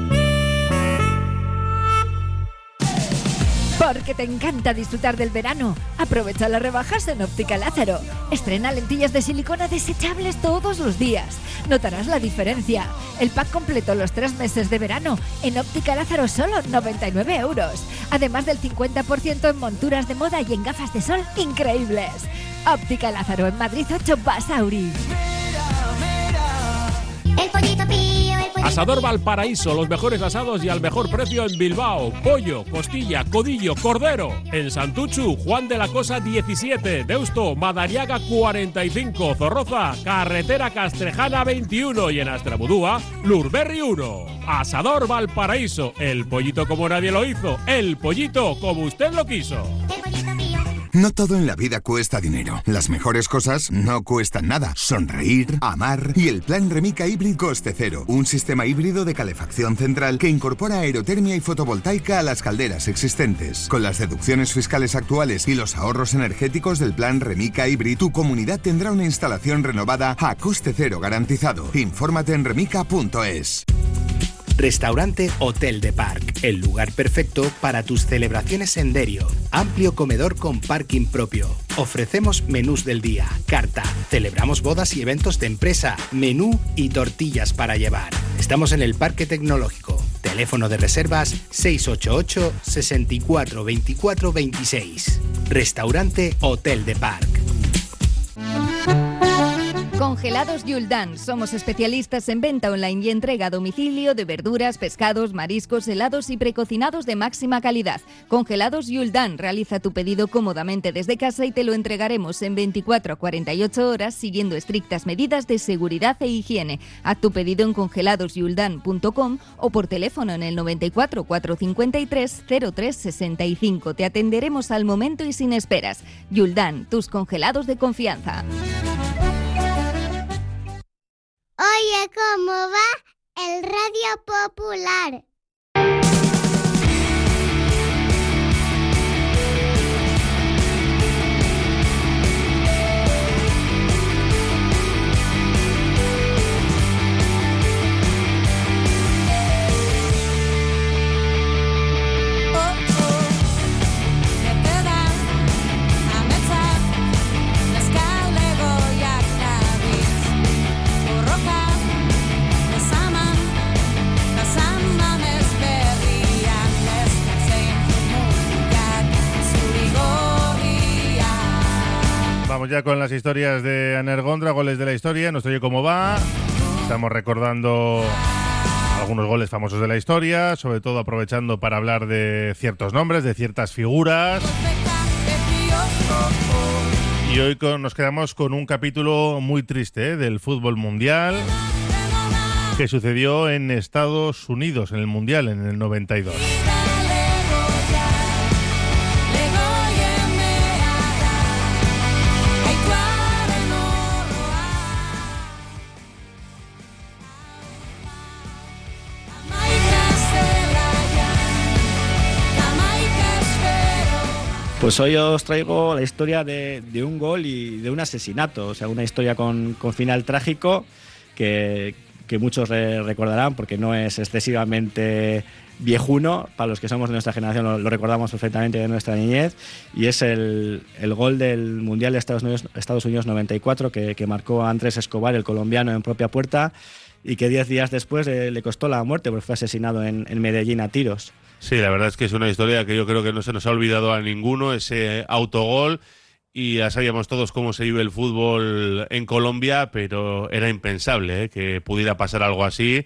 Speaker 9: Porque te encanta disfrutar del verano. Aprovecha las rebajas en Óptica Lázaro. Estrena lentillas de silicona desechables todos los días. Notarás la diferencia. El pack completo los tres meses de verano en Óptica Lázaro solo noventa y nueve euros. Además del cincuenta por ciento en monturas de moda y en gafas de sol increíbles. Óptica Lázaro en Madrid ocho Basauri.
Speaker 8: El pollito pío, el pollito
Speaker 10: Asador Valparaíso, los mejores asados y al mejor precio en Bilbao. Pollo, costilla, codillo, cordero. En Santuchu, Juan de la Cosa diecisiete. Deusto, Madariaga cuarenta y cinco. Zorroza, Carretera Castrejana veintiuno. Y en Astrabudúa, Lurberri uno. Asador Valparaíso, el pollito como nadie lo hizo. El pollito como usted lo quiso.
Speaker 24: No todo en la vida cuesta dinero. Las mejores cosas no cuestan nada. Sonreír, amar y el plan Remica Hybrid Coste Cero. Un sistema híbrido de calefacción central que incorpora aerotermia y fotovoltaica a las calderas existentes. Con las deducciones fiscales actuales y los ahorros energéticos del plan Remica Hybrid, tu comunidad tendrá una instalación renovada a coste cero garantizado. Infórmate en remica punto es.
Speaker 7: Restaurante Hotel de Parc, el lugar perfecto para tus celebraciones en Derio. Amplio comedor con parking propio. Ofrecemos menús del día, carta. Celebramos bodas y eventos de empresa, menú y tortillas para llevar. Estamos en el Parque Tecnológico. Teléfono de reservas seis ocho ocho, seis cuatro, veinticuatro veintiséis. Restaurante Hotel de Parc.
Speaker 13: Congelados Yuldan. Somos especialistas en venta online y entrega a domicilio de verduras, pescados, mariscos, helados y precocinados de máxima calidad. Congelados Yuldan. Realiza tu pedido cómodamente desde casa y te lo entregaremos en veinticuatro a cuarenta y ocho horas siguiendo estrictas medidas de seguridad e higiene. Haz tu pedido en congelados yuldan punto com o por teléfono en el noventa y cuatro, cuatrocientos cincuenta y tres, cero tres sesenta y cinco. Te atenderemos al momento y sin esperas. Yuldan, tus congelados de confianza.
Speaker 8: Oye, ¿cómo va? El Radio Popular.
Speaker 5: Vamos ya con las historias de Aner Gondra, goles de la historia, nuestro Oye Cómo Va. Estamos recordando algunos goles famosos de la historia, sobre todo aprovechando para hablar de ciertos nombres, de ciertas figuras. Y hoy con, nos quedamos con un capítulo muy triste, ¿eh?, del fútbol mundial, que sucedió en Estados Unidos, en el Mundial, en el noventa y dos.
Speaker 25: Pues hoy os traigo la historia de, de un gol y de un asesinato, o sea, una historia con, con final trágico que, que muchos re- recordarán porque no es excesivamente viejuno, para los que somos de nuestra generación lo, lo recordamos perfectamente de nuestra niñez, y es el, el gol del Mundial de Estados Unidos, Estados Unidos noventa y cuatro que, que marcó a Andrés Escobar, el colombiano, en propia puerta, y que diez días después eh, le costó la muerte porque fue asesinado en, en Medellín a tiros.
Speaker 26: Sí, la verdad es que es una historia que yo creo que no se nos ha olvidado a ninguno, ese autogol,
Speaker 1: y ya sabíamos todos cómo se vive el fútbol en Colombia, pero era impensable ¿eh? que pudiera pasar algo así.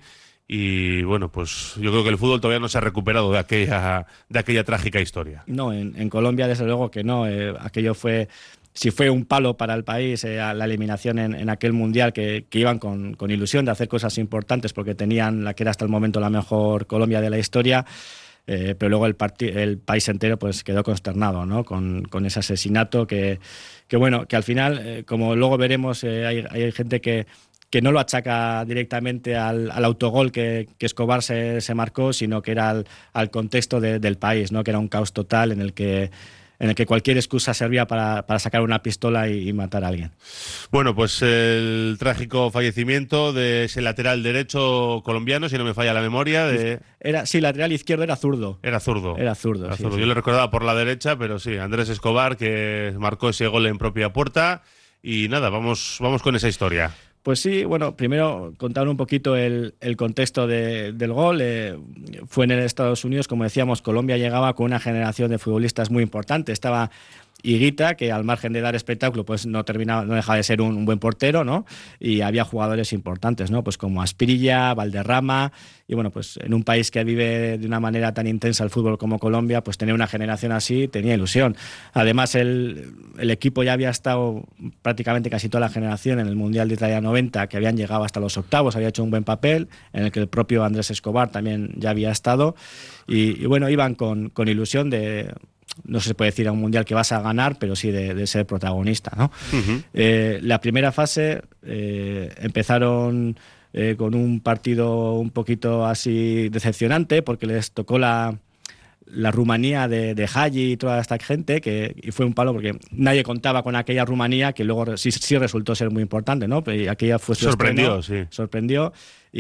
Speaker 1: Y bueno, pues yo creo que el fútbol todavía no se ha recuperado de aquella, de aquella trágica historia.
Speaker 25: No, en, en Colombia desde luego que no. Eh, aquello fue, si fue un palo para el país, eh, la eliminación en, en aquel mundial, que, que iban con, con ilusión de hacer cosas importantes porque tenían la que era hasta el momento la mejor Colombia de la historia. Eh, pero luego el, el país entero pues quedó consternado, ¿no? con, con ese asesinato que, que bueno, que al final, eh, como luego veremos, eh, hay, hay gente que que no lo achaca directamente al, al autogol que, que Escobar se, se marcó, sino que era al, al contexto de, del país, ¿no? Que era un caos total en el que, en el que cualquier excusa servía para, para sacar una pistola y, y matar a alguien.
Speaker 1: Bueno, pues el trágico fallecimiento de ese lateral derecho colombiano, si no me falla la memoria. De...
Speaker 25: Era, sí, lateral izquierdo era zurdo.
Speaker 1: Era zurdo.
Speaker 25: Era zurdo,
Speaker 1: era
Speaker 25: sí,
Speaker 1: zurdo.
Speaker 25: sí.
Speaker 1: Yo le recordaba por la derecha, pero sí, Andrés Escobar, que marcó ese gol en propia puerta. Y nada, vamos, vamos con esa historia.
Speaker 25: Pues sí, bueno, primero contar un poquito el, el contexto de, del gol. Eh, fue en el Estados Unidos, como decíamos, Colombia llegaba con una generación de futbolistas muy importante. Estaba Higuita, que al margen de dar espectáculo, pues no terminaba, no dejaba de ser un, un buen portero, ¿no? Y había jugadores importantes, ¿no? Pues como Asprilla, Valderrama, y bueno, pues en un país que vive de una manera tan intensa el fútbol como Colombia, pues tener una generación así tenía ilusión. Además, el, el equipo ya había estado prácticamente casi toda la generación en el Mundial de Italia noventa, que habían llegado hasta los octavos, había hecho un buen papel, en el que el propio Andrés Escobar también ya había estado, y, y bueno, iban con, con ilusión de... no se puede decir a un mundial que vas a ganar, pero sí de, de ser protagonista, ¿no? Uh-huh. Eh, la primera fase eh, empezaron eh, con un partido un poquito así decepcionante, porque les tocó la, la Rumanía de, de Hagi y toda esta gente, que, y fue un palo porque nadie contaba con aquella Rumanía, que luego sí, sí resultó ser muy importante, ¿no? Y aquella fue su
Speaker 1: sorprendió,
Speaker 25: estreno,
Speaker 1: sí.
Speaker 25: Sorprendió.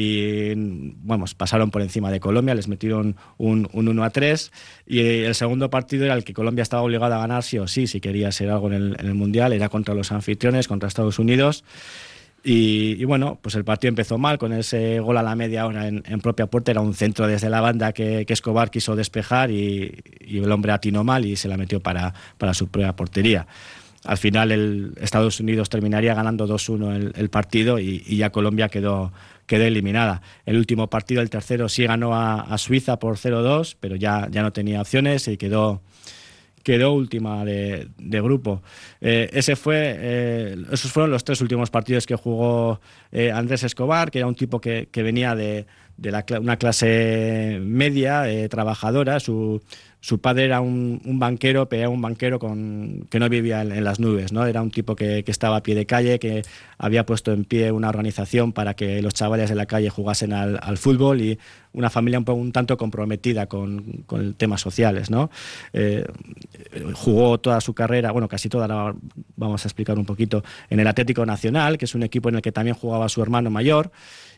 Speaker 25: Y vamos, pasaron por encima de Colombia, les metieron un, un uno a tres, y el segundo partido era el que Colombia estaba obligado a ganar sí o sí, si quería ser algo en el, en el Mundial, era contra los anfitriones, contra Estados Unidos. Y, y bueno, pues el partido empezó mal con ese gol a la media hora en, en propia puerta. Era un centro desde la banda que, que Escobar quiso despejar y, y el hombre atinó mal y se la metió para, para su propia portería. Al final el Estados Unidos terminaría ganando dos uno el, el partido y, y ya Colombia quedó, quedó eliminada. El último partido, el tercero, sí ganó a, a Suiza por cero dos, pero ya, ya no tenía opciones y quedó, quedó última de, de grupo. Eh, ese fue, eh, esos fueron los tres últimos partidos que jugó eh, Andrés Escobar, que era un tipo que, que venía de, de la, una clase media, eh, trabajadora. Su... Su padre era un, un banquero, pero era un banquero con, que no vivía en, en las nubes, ¿no? Era un tipo que, que estaba a pie de calle, que había puesto en pie una organización para que los chavales de la calle jugasen al, al fútbol, y una familia un, poco, un tanto comprometida con, con temas sociales, ¿no? Eh, jugó toda su carrera, bueno, casi toda, ahora vamos a explicar un poquito, en el Atlético Nacional, que es un equipo en el que también jugaba su hermano mayor,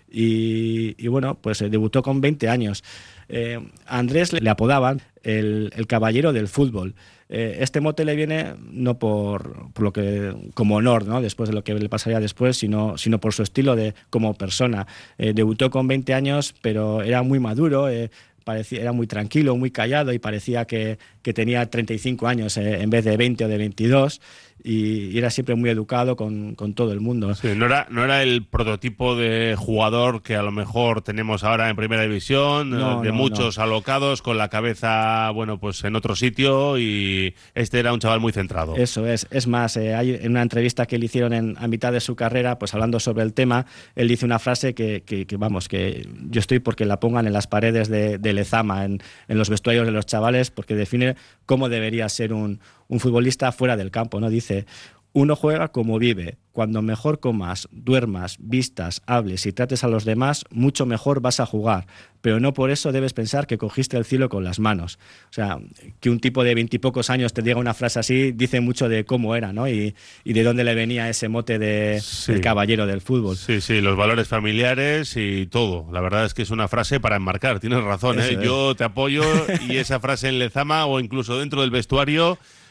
Speaker 25: y, y bueno, pues eh, debutó con veinte años. Eh, a Andrés le apodaban el, el caballero del fútbol. Eh, este mote le viene no por, por lo que como honor, ¿no? Después de lo que le pasaría después, sino, sino por su estilo de como persona. Eh, debutó con veinte años, pero era muy maduro, eh, parecía, era muy tranquilo, muy callado, y parecía que, que tenía treinta y cinco años eh, en vez de veinte o de veintidós. Y era siempre muy educado con, con todo el mundo.
Speaker 1: Sí, no era, no era el prototipo de jugador que a lo mejor tenemos ahora en Primera División, no, de no, muchos no. alocados, con la cabeza, bueno, pues en otro sitio, y este era un chaval muy centrado.
Speaker 25: Eso es. Es más, eh, hay en una entrevista que le hicieron en, a mitad de su carrera, pues hablando sobre el tema, él dice una frase que, que, que vamos, que yo estoy porque la pongan en las paredes de, de Lezama, en, en los vestuarios de los chavales, porque define cómo debería ser un, un futbolista fuera del campo, ¿no? Dice: uno juega como vive. Cuando mejor comas, duermas, vistas, hables y trates a los demás, mucho mejor vas a jugar. Pero no por eso debes pensar que cogiste el cielo con las manos. O sea, que un tipo de veintipocos años te diga una frase así dice mucho de cómo era, ¿no? Y, y de dónde le venía ese mote de sí. el caballero del fútbol.
Speaker 1: Sí, sí, los valores familiares y todo. La verdad es que es una frase para enmarcar. Tienes razón, ¿eh? Yo te apoyo, y esa frase en Lezama o incluso dentro del vestuario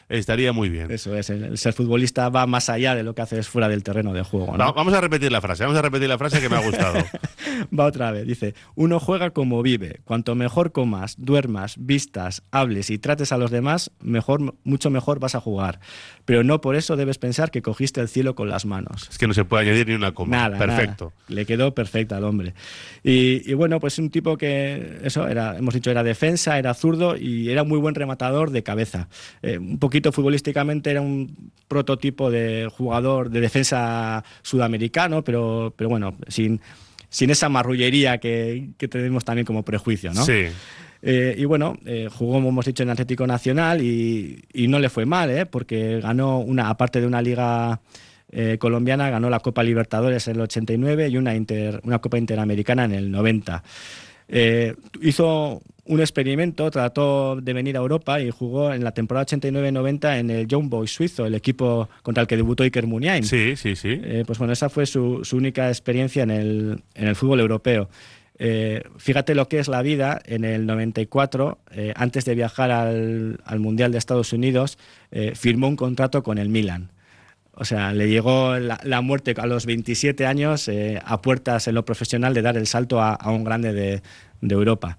Speaker 1: estaría muy bien.
Speaker 25: Eso es, el, el ser futbolista va más allá de lo que haces fuera del terreno de juego, ¿no?
Speaker 1: Va, vamos a repetir la frase, vamos a repetir la frase que me ha gustado.
Speaker 25: Va otra vez, dice, uno juega como vive. Cuanto mejor comas, duermas, vistas, hables y trates a los demás, mejor, mucho mejor vas a jugar. Pero no por eso debes pensar que cogiste el cielo con las manos.
Speaker 1: Es que no se puede añadir ni una coma.
Speaker 25: Nada,
Speaker 1: perfecto.
Speaker 25: Nada. Le quedó perfecta al hombre. Y, y bueno, pues un tipo que, eso, era, hemos dicho, era defensa, era zurdo y era muy buen rematador de cabeza. Eh, un poquito futbolísticamente era un prototipo de jugador de defensa sudamericano, pero, pero bueno, sin... sin esa marrullería que, que tenemos también como prejuicio, ¿no?
Speaker 1: Sí.
Speaker 25: Eh, y bueno, eh, jugó, como hemos dicho, en Atlético Nacional y, y no le fue mal, ¿eh? Porque ganó, una aparte de una liga eh, colombiana, ganó la Copa Libertadores en el ochenta y nueve y una, inter, una Copa Interamericana en el noventa. Eh, hizo un experimento, trató de venir a Europa y jugó en la temporada ochenta y nueve noventa en el Young Boys suizo, el equipo contra el que debutó Iker Muniain.
Speaker 1: Sí, sí, sí.
Speaker 25: Eh, pues bueno, esa fue su, su única experiencia en el, en el fútbol europeo. Eh, fíjate lo que es la vida. En el noventa y cuatro, eh, antes de viajar al, al Mundial de Estados Unidos, eh, firmó un contrato con el Milan. O sea, le llegó la, la muerte a los veintisiete años, eh, a puertas en lo profesional, de dar el salto a, a un grande de, de Europa.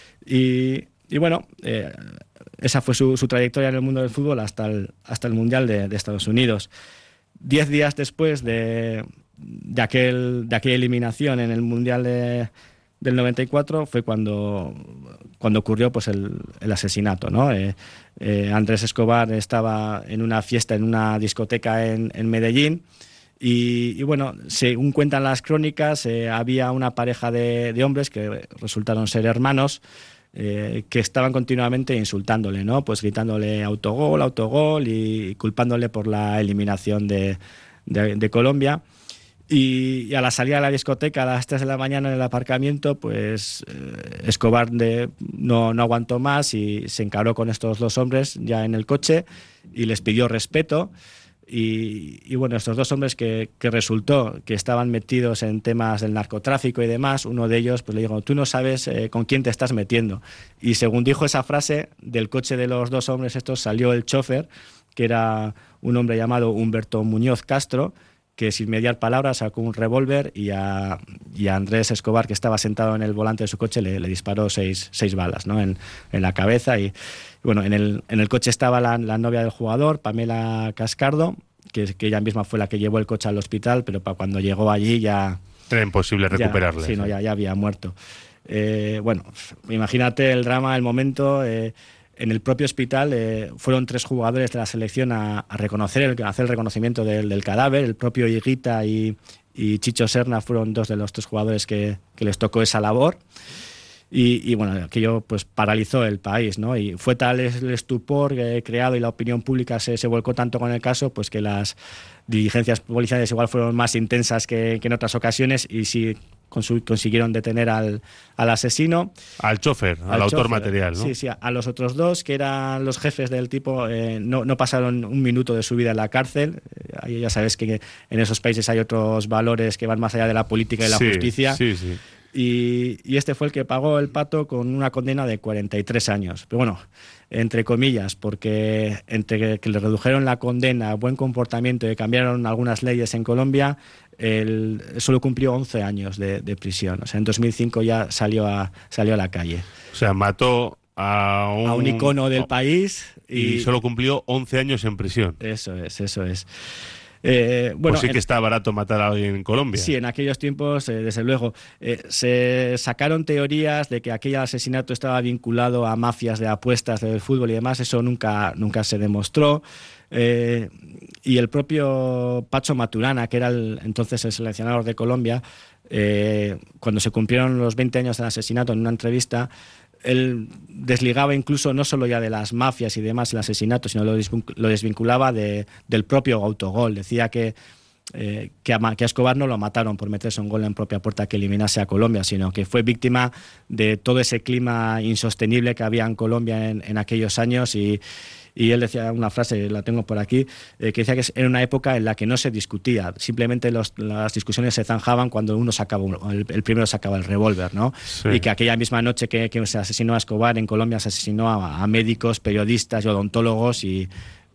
Speaker 25: Y, y bueno, eh, esa fue su, su trayectoria en el mundo del fútbol hasta el, hasta el Mundial de, de Estados Unidos. Diez días después de, de, aquel, de aquella eliminación en el Mundial de, del noventa y cuatro fue cuando, cuando ocurrió pues el, el asesinato, ¿no? Eh, eh, Andrés Escobar estaba en una fiesta en una discoteca en, en Medellín. Y, y bueno, según cuentan las crónicas, eh, había una pareja de, de hombres que resultaron ser hermanos, eh, que estaban continuamente insultándole, ¿no? Pues gritándole autogol, autogol y culpándole por la eliminación de, de, de Colombia. Y, y a la salida de la discoteca a las tres de la mañana en el aparcamiento, pues eh, Escobar de, no, no aguantó más y se encaró con estos dos hombres ya en el coche y les pidió respeto. Y, y bueno, estos dos hombres que, que resultó que estaban metidos en temas del narcotráfico y demás, uno de ellos pues le dijo, tú no sabes eh, con quién te estás metiendo. Y según dijo esa frase, del coche de los dos hombres estos salió el chofer, que era un hombre llamado Humberto Muñoz Castro, que sin mediar palabras sacó un revólver y a, y a Andrés Escobar, que estaba sentado en el volante de su coche, le, le disparó seis, seis balas, ¿no? en, en la cabeza. Y bueno, en el, en el coche estaba la, la novia del jugador, Pamela Cascardo, que, que ella misma fue la que llevó el coche al hospital, pero para cuando llegó allí ya...
Speaker 1: Era imposible recuperarle.
Speaker 25: Ya, sí, no, ya, ya había muerto. Eh, bueno, imagínate el drama, el momento... Eh, en el propio hospital eh, fueron tres jugadores de la selección a, a reconocer, el, a hacer el reconocimiento del, del cadáver. El propio Higuita y, y Chicho Serna fueron dos de los tres jugadores que, que les tocó esa labor. Y, y bueno, aquello pues paralizó el país, ¿no? Y fue tal el estupor eh, creado y la opinión pública se, se volcó tanto con el caso, pues que las diligencias policiales igual fueron más intensas que, que en otras ocasiones y sí consiguieron detener al, al asesino.
Speaker 1: Al chofer, al, al autor chofer, material, ¿no?
Speaker 25: Sí, sí, a los otros dos, que eran los jefes del tipo, eh, no, no pasaron un minuto de su vida en la cárcel. Eh, ahí ya sabes que en esos países hay otros valores que van más allá de la política y la
Speaker 1: sí,
Speaker 25: justicia.
Speaker 1: Sí, sí.
Speaker 25: Y, y este fue el que pagó el pato con una condena de cuarenta y tres años. Pero bueno, entre comillas, porque entre que le redujeron la condena, buen comportamiento y cambiaron algunas leyes en Colombia, él solo cumplió once años de, de prisión. O sea, en dos mil cinco ya salió a, salió a la calle.
Speaker 1: O sea, mató a un,
Speaker 25: a un icono del país.
Speaker 1: Y,
Speaker 25: y
Speaker 1: solo cumplió once años en prisión.
Speaker 25: Eso es, eso es. Eh, bueno,
Speaker 1: pues sí que
Speaker 25: en,
Speaker 1: está barato matar a alguien en Colombia.
Speaker 25: Sí, en aquellos tiempos, eh, desde luego. Eh, se sacaron teorías de que aquel asesinato estaba vinculado a mafias de apuestas del fútbol y demás. Eso nunca, nunca se demostró. Eh, y el propio Pacho Maturana, que era el, entonces el seleccionador de Colombia, eh, cuando se cumplieron los veinte años del asesinato, en una entrevista, él desligaba incluso no solo ya de las mafias y demás el asesinato, sino lo, lo desvinculaba de, del propio autogol. Decía que, eh, que, a, que a Escobar no lo mataron por meterse un gol en propia puerta que eliminase a Colombia, sino que fue víctima de todo ese clima insostenible que había en Colombia en, en aquellos años. Y, y él decía una frase, la tengo por aquí, eh, que decía que era una época en la que no se discutía, simplemente los, las discusiones se zanjaban cuando uno sacaba un, el, el primero sacaba el revólver, ¿no? Sí. Y que aquella misma noche que, que se asesinó a Escobar en Colombia se asesinó a, a médicos, periodistas y odontólogos y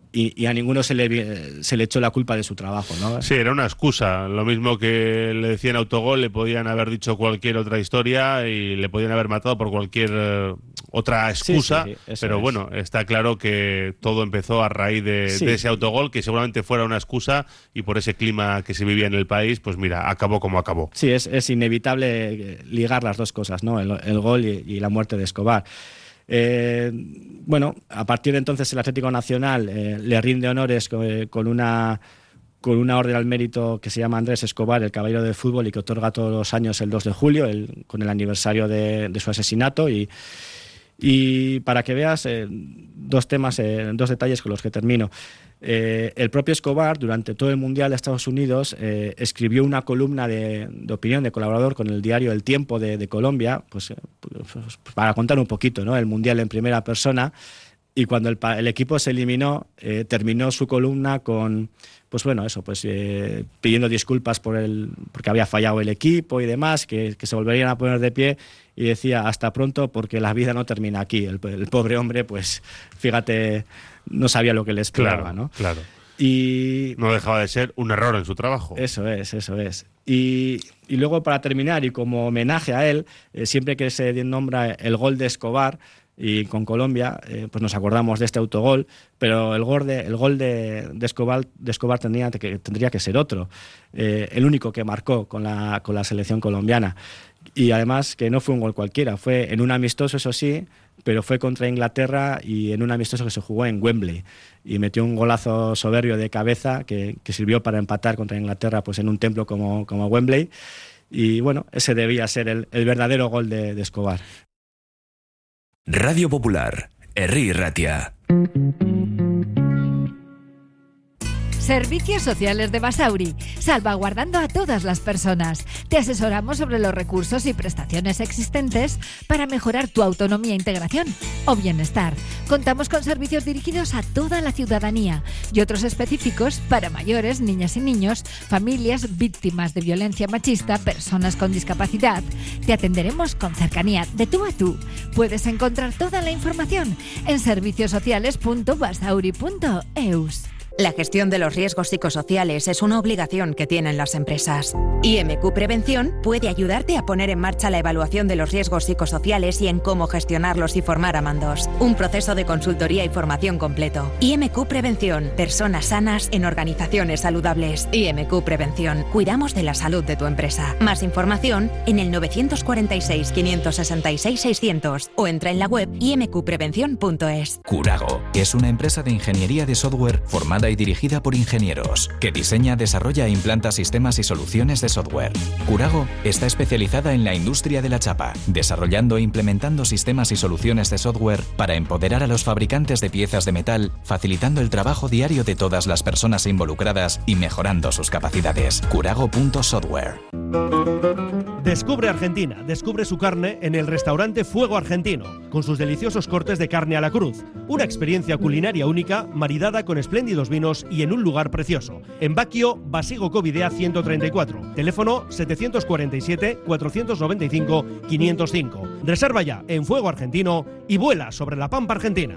Speaker 25: y, y a ninguno se le, se le echó la culpa de su trabajo, ¿no?
Speaker 1: Sí, era una excusa. Lo mismo que le decían autogol, le podían haber dicho cualquier otra historia y le podían haber matado por cualquier eh, otra excusa.
Speaker 25: Sí, sí,
Speaker 1: pero
Speaker 25: es.
Speaker 1: bueno, está claro que todo empezó a raíz de,
Speaker 25: Sí.
Speaker 1: de ese autogol, que seguramente fuera una excusa, y por ese clima que se vivía en el país, pues mira, acabó como acabó.
Speaker 25: Sí, es, es inevitable ligar las dos cosas, ¿no? El, el gol y, y la muerte de Escobar. Eh, bueno, a partir de entonces el Atlético Nacional eh, le rinde honores con, con una con una orden al mérito que se llama Andrés Escobar, el caballero del fútbol, y que otorga todos los años el dos de julio, el, con el aniversario de, de su asesinato. Y, y para que veas, eh, dos temas, eh, dos detalles con los que termino. Eh, el propio Escobar, durante todo el Mundial de Estados Unidos, eh, escribió una columna de, de opinión, de colaborador con el diario El Tiempo de, de Colombia, pues, eh, pues, para contar un poquito, ¿no?, el Mundial en primera persona. Y cuando el, el equipo se eliminó, eh, terminó su columna con, pues bueno, eso, pues eh, pidiendo disculpas por el, porque había fallado el equipo y demás, que, que se volverían a poner de pie, y decía hasta pronto porque la vida no termina aquí. El, el pobre hombre, pues fíjate, no sabía lo que le esperaba,
Speaker 1: Claro,
Speaker 25: ¿no?
Speaker 1: claro.
Speaker 25: Y
Speaker 1: no dejaba de ser un error en su trabajo.
Speaker 25: Eso es, eso es. Y, y luego, para terminar, y como homenaje a él, eh, siempre que se nombra el gol de Escobar, y con Colombia, eh, pues nos acordamos de este autogol, pero el gol de, el gol de, de Escobar, de Escobar tendría, que, tendría que ser otro, eh, el único que marcó con la, con la selección colombiana. Y además que no fue un gol cualquiera, fue en un amistoso, eso sí, pero fue contra Inglaterra y en un amistoso que se jugó en Wembley. Y metió un golazo soberbio de cabeza que, que sirvió para empatar contra Inglaterra, pues en un templo como, como Wembley. Y bueno, ese debía ser el, el verdadero gol de, de Escobar.
Speaker 4: Radio Popular, Herri Ratia.
Speaker 9: Servicios Sociales de Basauri, salvaguardando a todas las personas. Te asesoramos sobre los recursos y prestaciones existentes para mejorar tu autonomía, integración o bienestar. Contamos con servicios dirigidos a toda la ciudadanía y otros específicos para mayores, niñas y niños, familias víctimas de violencia machista, personas con discapacidad. Te atenderemos con cercanía, de tú a tú. Puedes encontrar toda la información en servicios sociales punto basauri punto eus.
Speaker 6: La gestión de los riesgos psicosociales es una obligación que tienen las empresas. I M Q Prevención puede ayudarte a poner en marcha la evaluación de los riesgos psicosociales y en cómo gestionarlos y formar a mandos. Un proceso de consultoría y formación completo. I M Q Prevención. Personas sanas en organizaciones saludables. I M Q Prevención. Cuidamos de la salud de tu empresa. Más información en el nueve cuatro seis, cinco seis seis, seiscientos o entra en la web i m q prevención punto es.
Speaker 11: Curago es una empresa de ingeniería de software formada y dirigida por ingenieros, que diseña, desarrolla e implanta sistemas y soluciones de software. Curago está especializada en la industria de la chapa, desarrollando e implementando sistemas y soluciones de software para empoderar a los fabricantes de piezas de metal, facilitando el trabajo diario de todas las personas involucradas y mejorando sus capacidades. Curago punto software.
Speaker 14: Descubre Argentina, descubre su carne en el restaurante Fuego Argentino, con sus deliciosos cortes de carne a la cruz. Una experiencia culinaria única, maridada con espléndidos vinos y en un lugar precioso. En Baquio, Basigo Covidea ciento treinta y cuatro. Teléfono setecientos cuarenta y siete, cuatrocientos noventa y cinco, quinientos cinco. Reserva ya en Fuego Argentino y vuela sobre la pampa argentina.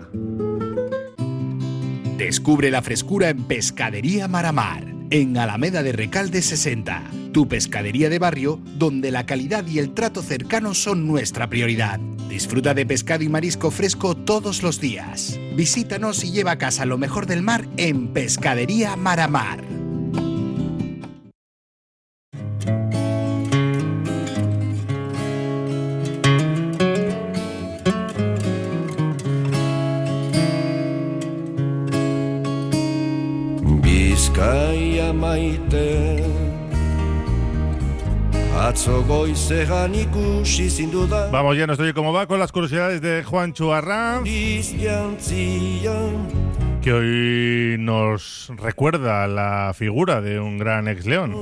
Speaker 7: Descubre la frescura en Pescadería Maramar, en Alameda de Recalde sesenta. Tu pescadería de barrio, donde la calidad y el trato cercano son nuestra prioridad. Disfruta de pescado y marisco fresco todos los días. Visítanos y lleva a casa lo mejor del mar en Pescadería Maramar.
Speaker 15: Bizkaia maite
Speaker 5: Vamos ya, no estoy cómo va con las curiosidades de Juancho Arranz, que hoy nos recuerda la figura de un gran ex león.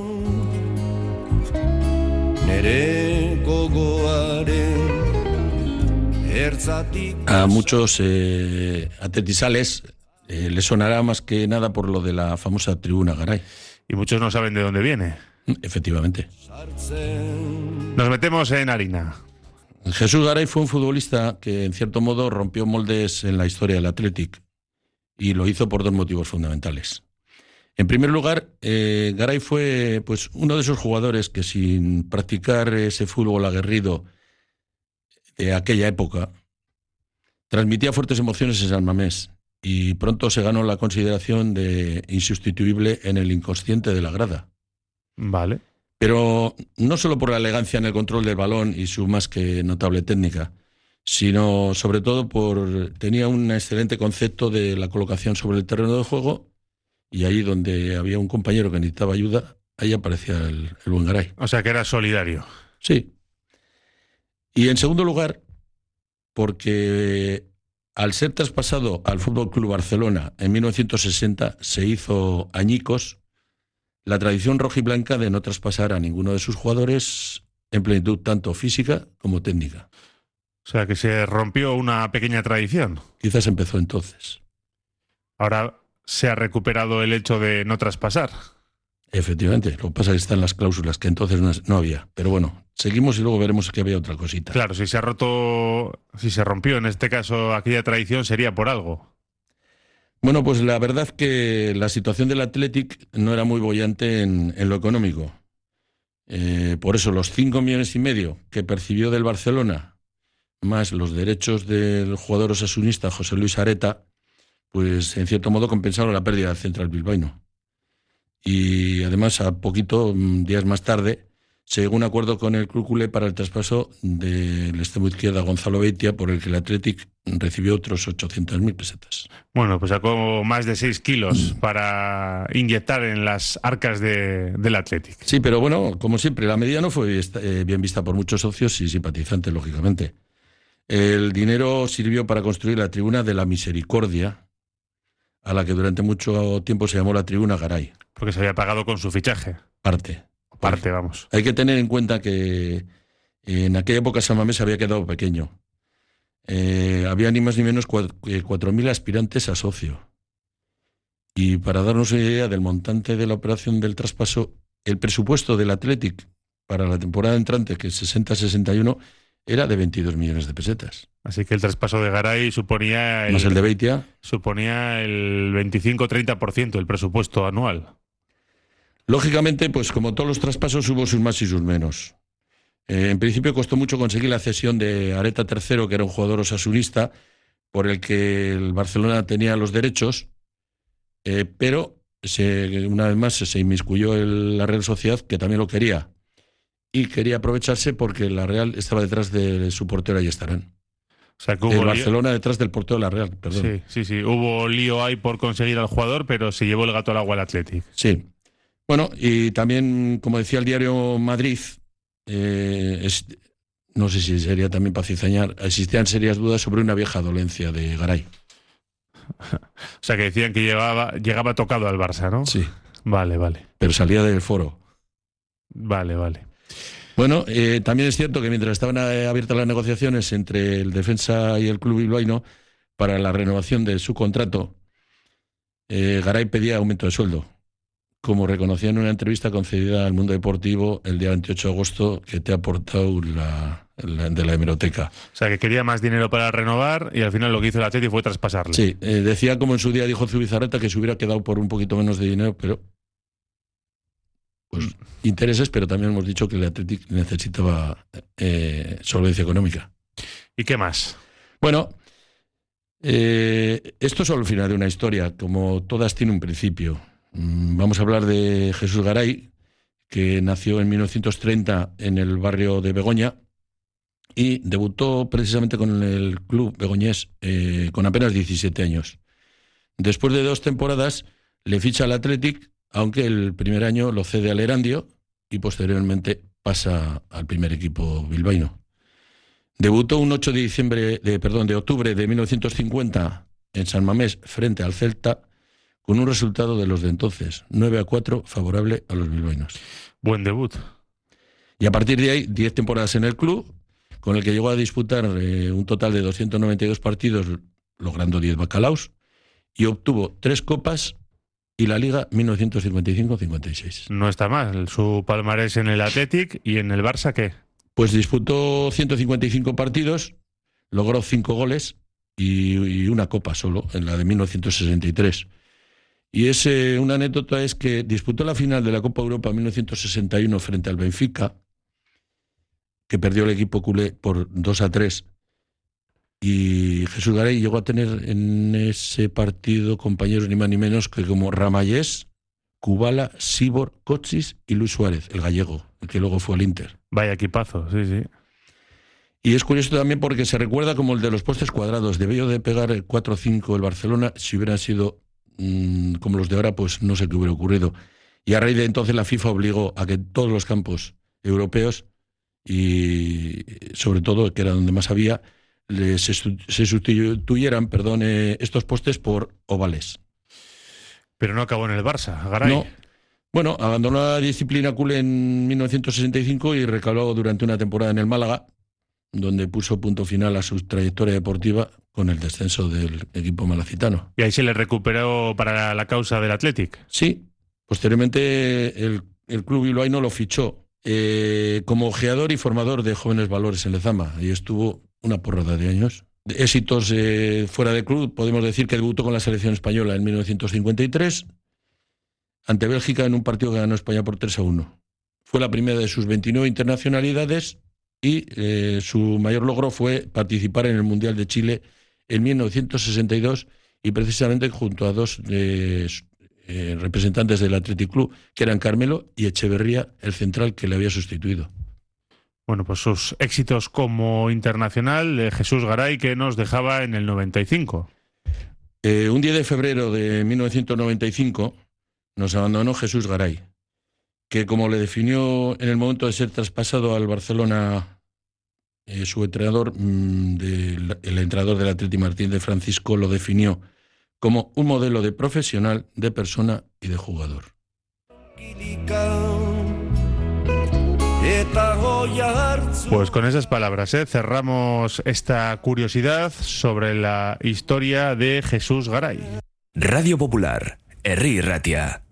Speaker 16: A muchos eh, atletizales eh, les sonará más que nada por lo de la famosa tribuna Garay.
Speaker 5: Y muchos no saben de dónde viene.
Speaker 16: Efectivamente.
Speaker 5: Nos metemos en harina.
Speaker 16: Jesús Garay fue un futbolista que, en cierto modo, rompió moldes en la historia del Athletic. y lo hizo por dos motivos fundamentales. En primer lugar, eh, Garay fue pues uno de esos jugadores que sin practicar ese fútbol aguerrido de aquella época transmitía fuertes emociones en San Mamés y pronto se ganó la consideración de insustituible en el inconsciente de la grada.
Speaker 1: Vale.
Speaker 16: Pero no solo por la elegancia en el control del balón y su más que notable técnica, sino sobre todo por tenía un excelente concepto de la colocación sobre el terreno de juego. Y ahí donde había un compañero que necesitaba ayuda, ahí aparecía el, el buen Garay.
Speaker 1: O sea que era solidario.
Speaker 16: Sí. Y en segundo lugar, porque al ser traspasado al Fútbol Club Barcelona en mil novecientos sesenta se hizo añicos la tradición rojiblanca de no traspasar a ninguno de sus jugadores en plenitud tanto física como técnica.
Speaker 1: O sea que se rompió una pequeña tradición.
Speaker 16: Quizás empezó entonces.
Speaker 1: Ahora se ha recuperado el hecho de no traspasar.
Speaker 16: Efectivamente, lo que pasa es que están las cláusulas que entonces no, no había. Pero bueno, seguimos y luego veremos que había otra cosita.
Speaker 1: Claro, si se ha roto, si se rompió en este caso aquella tradición sería por algo.
Speaker 16: Bueno, pues la verdad que la situación del Athletic no era muy boyante en, en lo económico. Eh, por eso los cinco millones y medio que percibió del Barcelona, más los derechos del jugador osasunista José Luis Areta, pues en cierto modo compensaron la pérdida del Central Bilbaíno. Y además, a poquito, días más tarde, se llegó a un acuerdo con el club culé para el traspaso del extremo izquierda Gonzalo Beitia, por el que el Athletic recibió otros ochocientas mil pesetas.
Speaker 1: Bueno, pues sacó más de seis kilos para inyectar en las arcas de, del Athletic.
Speaker 16: Sí, pero bueno, como siempre, la medida no fue bien vista por muchos socios y simpatizantes, lógicamente. El dinero sirvió para construir la tribuna de la Misericordia, a la que durante mucho tiempo se llamó la Tribuna Garay.
Speaker 1: Porque se había pagado con su fichaje.
Speaker 16: Parte.
Speaker 1: Parte, vamos.
Speaker 16: Hay que tener en cuenta que en aquella época San Mamés había quedado pequeño. Eh, había ni más ni menos cuatro mil aspirantes a socio. Y para darnos una idea del montante de la operación del traspaso, el presupuesto del Athletic para la temporada entrante, que es sesenta sesenta y uno, era de veintidós millones de pesetas.
Speaker 1: Así que el traspaso de Garay suponía...
Speaker 16: El, Más el de Beitia.
Speaker 1: Suponía el veinticinco a treinta por ciento del presupuesto anual.
Speaker 16: Lógicamente, pues como todos los traspasos hubo sus más y sus menos. Eh, en principio costó mucho conseguir la cesión de Areta tercero, que era un jugador osasunista, por el que el Barcelona tenía los derechos, eh, pero se, una vez más se inmiscuyó el, la Real Sociedad, que también lo quería. Y quería aprovecharse porque la Real estaba detrás de su portero Ayestarán.
Speaker 1: O sea, que hubo
Speaker 16: el
Speaker 1: lío...
Speaker 16: Barcelona detrás del portero de la Real, perdón.
Speaker 1: Sí, sí, sí. Hubo lío ahí por conseguir al jugador, pero se llevó el gato al agua al Athletic.
Speaker 16: Sí. Bueno, y también, como decía el diario Madrid, eh, es, no sé si sería también para cizañar, existían serias dudas sobre una vieja dolencia de Garay.
Speaker 1: O sea, que decían que llegaba, llegaba tocado al Barça, ¿no?
Speaker 16: Sí.
Speaker 1: Vale, vale.
Speaker 16: Pero salía del foro.
Speaker 1: Vale, vale.
Speaker 16: Bueno, eh, también es cierto que mientras estaban abiertas las negociaciones entre el defensa y el club bilbaíno para la renovación de su contrato, eh, Garay pedía aumento de sueldo, como reconocía en una entrevista concedida al Mundo Deportivo el día veintiocho de agosto, que te ha aportado la, la, de la hemeroteca.
Speaker 1: O sea, que quería más dinero para renovar y al final lo que hizo el Athletic fue traspasarle.
Speaker 16: Sí, eh, decía como en su día dijo Zubizarreta que se hubiera quedado por un poquito menos de dinero, pero... pues intereses, pero también hemos dicho que el Athletic necesitaba eh, solvencia económica.
Speaker 1: ¿Y qué más?
Speaker 16: Bueno, eh, esto es solo el final de una historia, como todas tiene un principio. Mm, vamos a hablar de Jesús Garay, que nació en mil novecientos treinta en el barrio de Begoña y debutó precisamente con el club begoñés eh, con apenas diecisiete años. Después de dos temporadas le ficha al Athletic, aunque el primer año lo cede al Erandio y posteriormente pasa al primer equipo bilbaíno. Debutó un ocho de diciembre, de, perdón, de octubre de mil novecientos cincuenta en San Mamés frente al Celta, con un resultado de los de entonces, nueve a cuatro, favorable a los bilbaínos.
Speaker 1: Buen debut.
Speaker 16: Y a partir de ahí, diez temporadas en el club, con el que llegó a disputar eh, un total de doscientos noventa y dos partidos, logrando diez bacalaos, y obtuvo tres copas y la Liga mil novecientos cincuenta y cinco cincuenta y seis.
Speaker 1: No está mal. Su palmarés en el Athletic y en el Barça, ¿qué?
Speaker 16: Pues disputó ciento cincuenta y cinco partidos, logró cinco goles y, y una copa solo, en la de mil novecientos sesenta y tres. Y es, eh, una anécdota es que disputó la final de la Copa Europa en mil novecientos sesenta y uno frente al Benfica, que perdió el equipo culé por dos a tres. Y Jesús Garay llegó a tener en ese partido compañeros ni más ni menos que como Ramallés, Kubala, Sibor, Cochis y Luis Suárez, el gallego, el que luego fue al Inter.
Speaker 1: Vaya equipazo, sí, sí.
Speaker 16: Y es curioso también porque se recuerda como el de los postes cuadrados. Debió de pegar el cuatro cinco el Barcelona. Si hubieran sido mmm, como los de ahora, pues no sé qué hubiera ocurrido. Y a raíz de entonces la FIFA obligó a que todos los campos europeos, y sobre todo, que era donde más había, se, se sustituyeran perdón, eh, estos postes por ovales.
Speaker 1: Pero no acabó en el Barça, Garay.
Speaker 16: No. Bueno, abandonó la disciplina culé en mil novecientos sesenta y cinco y recaló durante una temporada en el Málaga, donde puso punto final a su trayectoria deportiva con el descenso del equipo malacitano.
Speaker 1: ¿Y ahí se le recuperó para la causa del Athletic?
Speaker 16: Sí. Posteriormente el, el club bilbaíno lo fichó eh, como ojeador y formador de jóvenes valores en Lezama, y estuvo una porrada de años. De éxitos eh, fuera de club, podemos decir que debutó con la selección española en mil novecientos cincuenta y tres ante Bélgica en un partido que ganó España por tres a uno. Fue la primera de sus veintinueve internacionalidades y eh, su mayor logro fue participar en el Mundial de Chile en mil novecientos sesenta y dos, y precisamente junto a dos eh, eh, representantes del Athletic Club, que eran Carmelo y Echeverría, el central que le había sustituido.
Speaker 1: Bueno, pues sus éxitos como internacional de Jesús Garay, que nos dejaba en el noventa y cinco.
Speaker 16: Eh, un diez de febrero de mil novecientos noventa y cinco nos abandonó Jesús Garay, que como le definió en el momento de ser traspasado al Barcelona eh, su entrenador, mmm, del, el entrenador del Atleti Martín de Francisco, lo definió como un modelo de profesional, de persona y de jugador.
Speaker 1: Pues con esas palabras ¿eh? cerramos esta curiosidad sobre la historia de Jesús Garay.
Speaker 4: Radio Popular, Herri Ratia.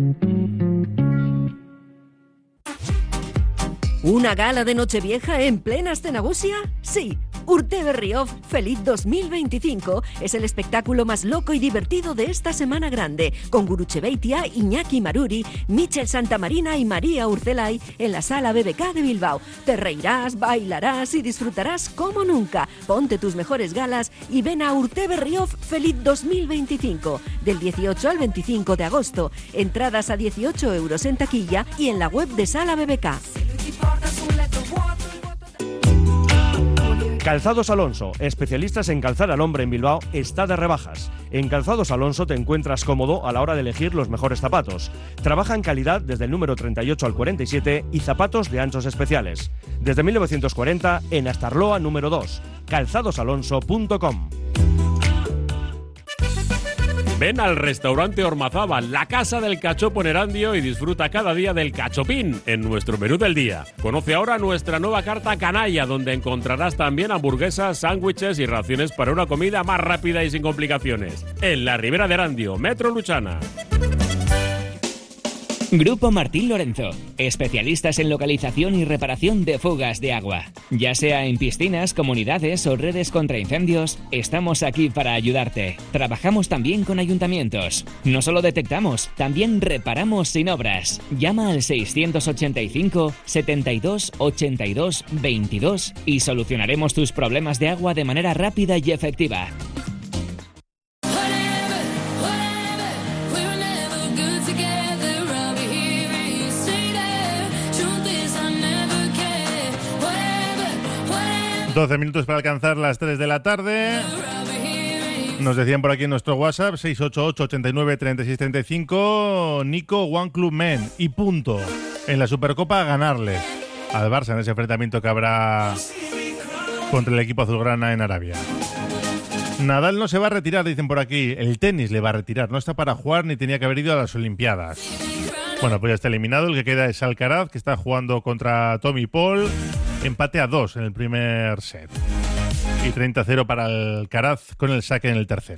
Speaker 12: ¿Una gala de Nochevieja en plena Escenagusia? Sí. Urteberriof Feliz dos mil veinticinco es el espectáculo más loco y divertido de esta semana grande, con Guruche Beitia, Iñaki Maruri, Michel Santamarina y María Urcelay en la Sala B B K de Bilbao. Te reirás, bailarás y disfrutarás como nunca. Ponte tus mejores galas y ven a Urteberriof Feliz dos mil veinticinco, del dieciocho al veinticinco de agosto. Entradas a dieciocho euros en taquilla y en la web de Sala B B K.
Speaker 14: Calzados Alonso, especialistas en calzar al hombre en Bilbao, está de rebajas. En Calzados Alonso te encuentras cómodo a la hora de elegir los mejores zapatos. Trabaja en calidad desde el número treinta y ocho al cuarenta y siete y zapatos de anchos especiales. Desde mil novecientos cuarenta en Astarloa número dos. calzados alonso punto com.
Speaker 10: Ven al restaurante Ormazábal, la casa del cachopo en Erandio, y disfruta cada día del cachopín en nuestro menú del día. Conoce ahora nuestra nueva carta canalla, donde encontrarás también hamburguesas, sándwiches y raciones para una comida más rápida y sin complicaciones. En la Ribera de Erandio, Metro Luchana.
Speaker 17: Grupo Martín Lorenzo, especialistas en localización y reparación de fugas de agua. Ya sea en piscinas, comunidades o redes contra incendios, estamos aquí para ayudarte. Trabajamos también con ayuntamientos. No solo detectamos, también reparamos sin obras. Llama al seiscientos ochenta y cinco, setenta y dos, ochenta y dos, veintidós y solucionaremos tus problemas de agua de manera rápida y efectiva.
Speaker 5: doce minutos para alcanzar las tres de la tarde. Nos decían por aquí en nuestro WhatsApp, seis ocho ocho, ochenta y nueve, treinta y seis, treinta y cinco, Nico, One Club Men y punto. En la Supercopa a ganarle al Barça en ese enfrentamiento que habrá contra el equipo azulgrana en Arabia. Nadal no se va a retirar, dicen por aquí. El tenis le va a retirar. No está para jugar ni tenía que haber ido a las Olimpiadas. Bueno, pues ya está eliminado. El que queda es Alcaraz, que está jugando contra Tommy Paul. Empate a dos en el primer set. Y treinta a cero para Alcaraz con el saque en el tercero.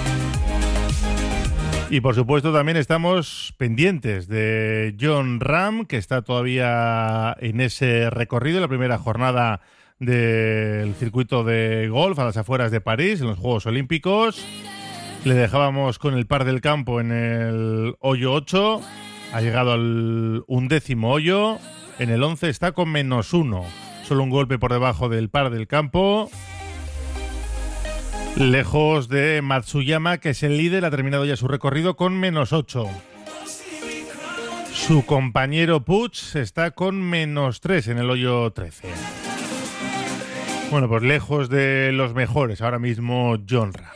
Speaker 5: Y por supuesto también estamos pendientes de Jon Rahm, que está todavía en ese recorrido, la primera jornada del circuito de golf a las afueras de París, en los Juegos Olímpicos. Le dejábamos con el par del campo en el hoyo ocho. Ha llegado al undécimo hoyo. En el once está con menos uno. Solo un golpe por debajo del par del campo. Lejos de Matsuyama, que es el líder, ha terminado ya su recorrido con menos ocho. Su compañero Puig está con menos tres en el hoyo trece. Bueno, pues lejos de los mejores ahora mismo Jon Rahm.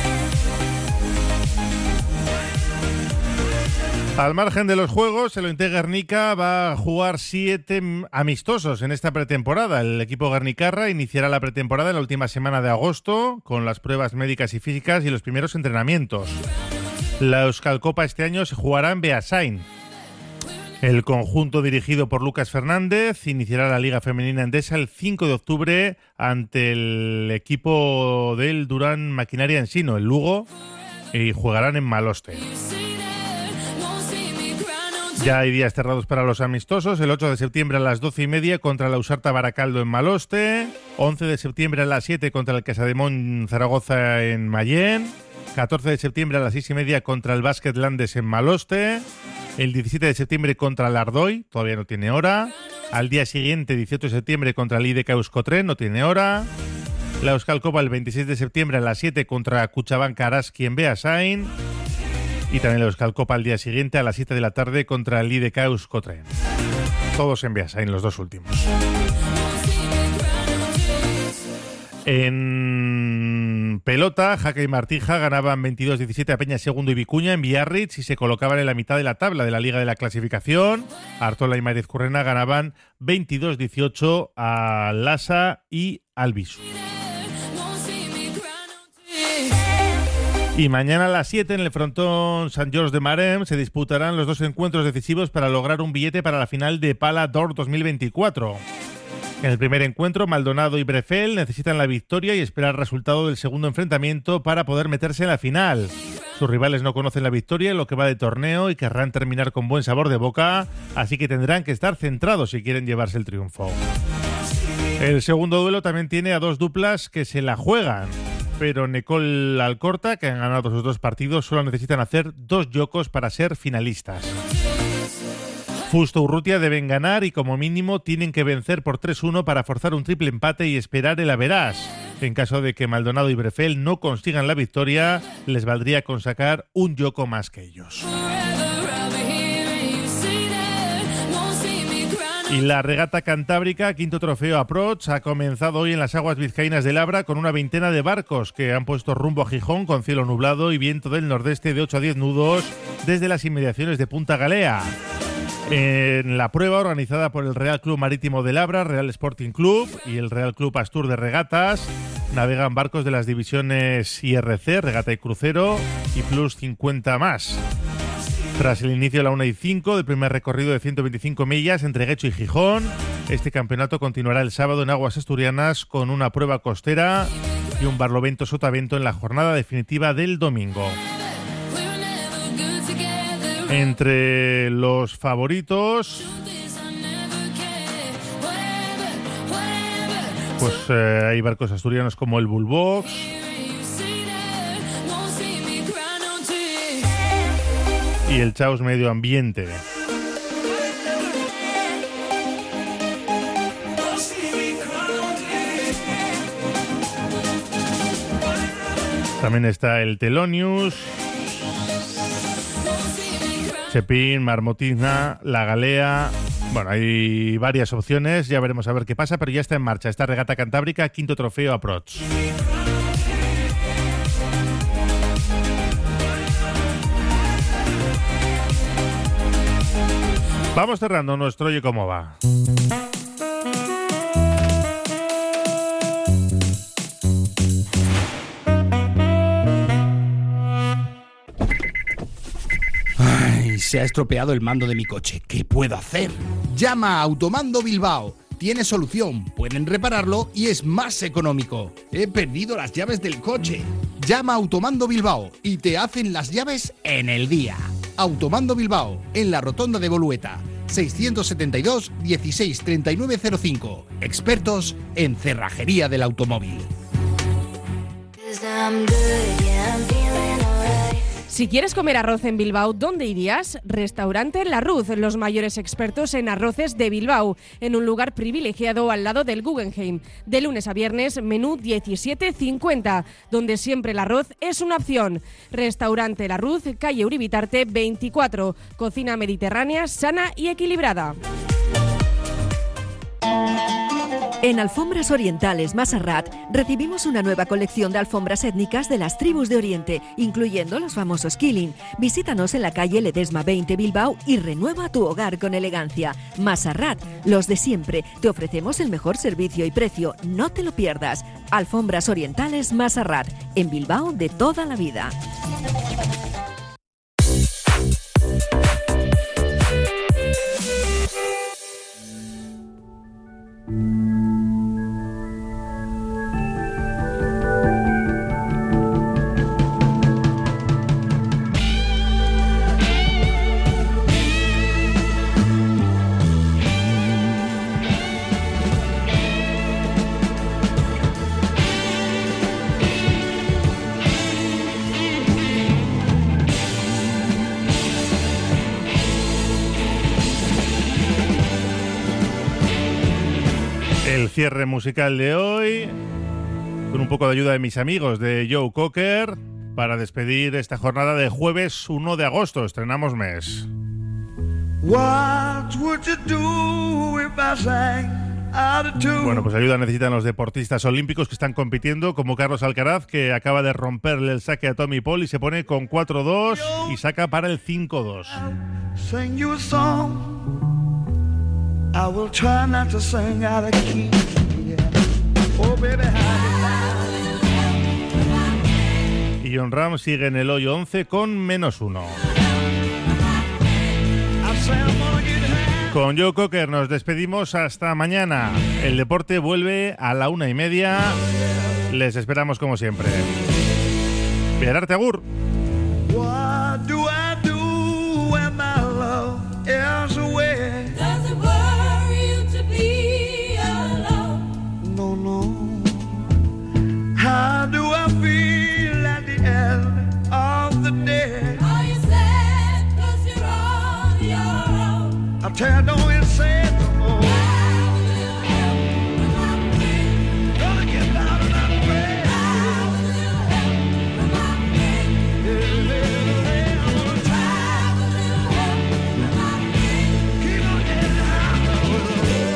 Speaker 5: Al margen de los juegos, el Ointe Guernica va a jugar siete amistosos en esta pretemporada. El equipo guernicarra iniciará la pretemporada en la última semana de agosto con las pruebas médicas y físicas y los primeros entrenamientos. La Euskalcopa este año se jugará en Beasain. El conjunto dirigido por Lucas Fernández iniciará la Liga Femenina Endesa el cinco de octubre ante el equipo del Durán Maquinaria Ensino, el Lugo, y jugarán en Maloste. Ya hay días cerrados para los amistosos. El ocho de septiembre a las doce y media contra la Usarta Baracaldo en Maloste. once de septiembre a las siete contra el Casademón Zaragoza en Mayén. catorce de septiembre a las seis y media contra el Básquet Landes en Maloste. El diecisiete de septiembre contra el Ardoy, todavía no tiene hora. Al día siguiente, dieciocho de septiembre, contra el I D K Euskotren, no tiene hora. La Euskalcopa el veintiséis de septiembre a las siete contra Cuchabank Araski en Beasain. Y también la Euskalcopa al día siguiente a las siete de la tarde contra el I D K Euskotren. Todos en Beasain, los dos últimos. En pelota, Jaca y Martija ganaban veintidós diecisiete a Peña Segundo y Vicuña en Biarritz y se colocaban en la mitad de la tabla de la Liga de la Clasificación. Artola y Márez Currena ganaban veintidós dieciocho a Lasa y Albisu. Y mañana a las siete en el frontón Sant Jordi de Marem se disputarán los dos encuentros decisivos para lograr un billete para la final de Pala d'Or dos mil veinticuatro. En el primer encuentro, Maldonado y Brefel necesitan la victoria y esperar el resultado del segundo enfrentamiento para poder meterse en la final. Sus rivales no conocen la victoria en lo que va de torneo y querrán terminar con buen sabor de boca, así que tendrán que estar centrados si quieren llevarse el triunfo. El segundo duelo también tiene a dos duplas que se la juegan, pero Nicole Alcorta, que han ganado sus dos partidos, solo necesitan hacer dos yocos para ser finalistas. Fusto Urrutia deben ganar y como mínimo tienen que vencer por tres uno para forzar un triple empate y esperar el average. En caso de que Maldonado y Brefel no consigan la victoria, les valdría con sacar un yoco más que ellos. Y la regata cantábrica, quinto trofeo Approach, ha comenzado hoy en las aguas vizcaínas de Labra con una veintena de barcos que han puesto rumbo a Gijón con cielo nublado y viento del nordeste de ocho a diez nudos desde las inmediaciones de Punta Galea. En la prueba organizada por el Real Club Marítimo de Labra, Real Sporting Club y el Real Club Astur de Regatas, navegan barcos de las divisiones I R C, Regata y Crucero, y Plus cincuenta más. Tras el inicio de la una y cinco del primer recorrido de ciento veinticinco millas entre Guecho y Gijón, este campeonato continuará el sábado en aguas asturianas con una prueba costera y un barlovento-sotavento en la jornada definitiva del domingo. Entre los favoritos, pues eh, hay barcos asturianos como el Bullbox, y el Chaos Medio Ambiente. También está el Telonius, Chepín, Marmotina, La Galea. Bueno, hay varias opciones, ya veremos a ver qué pasa, pero ya está en marcha esta regata cantábrica, quinto trofeo Approach. Vamos cerrando nuestro Oye Cómo Va.
Speaker 18: Ay, se ha estropeado el mando de mi coche. ¿Qué puedo hacer? Llama a Automando Bilbao. Tiene solución, pueden repararlo y es más económico. He perdido las llaves del coche. Llama a Automando Bilbao y te hacen las llaves en el día. Automando Bilbao, en la rotonda de Bolueta. seiscientos setenta y dos, dieciséis, treinta y nueve cero cinco. Expertos en cerrajería del automóvil.
Speaker 19: Si quieres comer arroz en Bilbao, ¿dónde irías? Restaurante La Ruz, los mayores expertos en arroces de Bilbao, en un lugar privilegiado al lado del Guggenheim. De lunes a viernes, menú diecisiete cincuenta, donde siempre el arroz es una opción. Restaurante La Ruz, calle Uribitarte veinticuatro, cocina mediterránea, sana y equilibrada.
Speaker 12: En Alfombras Orientales Masarrat recibimos una nueva colección de alfombras étnicas de las tribus de Oriente, incluyendo los famosos Killing. Visítanos en la calle Ledesma veinte Bilbao y renueva tu hogar con elegancia. Masarrat, los de siempre. Te ofrecemos el mejor servicio y precio. No te lo pierdas. Alfombras Orientales Masarrat, en Bilbao de toda la vida.
Speaker 5: El cierre musical de hoy, con un poco de ayuda de mis amigos de Joe Cocker, para despedir esta jornada de jueves uno de agosto. Estrenamos mes. Bueno, pues ayuda necesitan los deportistas olímpicos que están compitiendo, como Carlos Alcaraz, que acaba de romperle el saque a Tommy Paul y se pone con cuatro dos y saca para el cinco dos.
Speaker 20: I will try not to sing out of key. Yeah. Oh, baby,
Speaker 5: y Jon Rahm sigue en el hoyo once con menos uno. Con Joe Cocker nos despedimos hasta mañana. El deporte vuelve a la una y media. Les esperamos como siempre. Pierarte agur.
Speaker 20: What do I do when my love is away? How do I feel at the end of the day? Are you sad cause you're on your own? I'll tell you, don't you say it no more. Gonna get down and I'm afraid. I'm gonna try. Keep on getting high.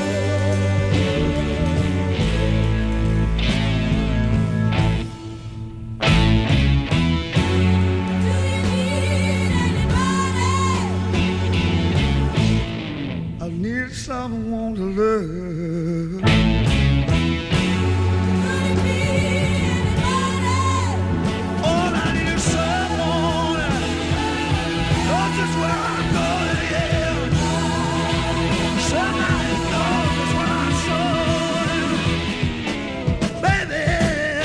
Speaker 20: Someone to love. All I need is someone. Knows just where I'm going, yeah. Somebody knows just where I'm going, baby.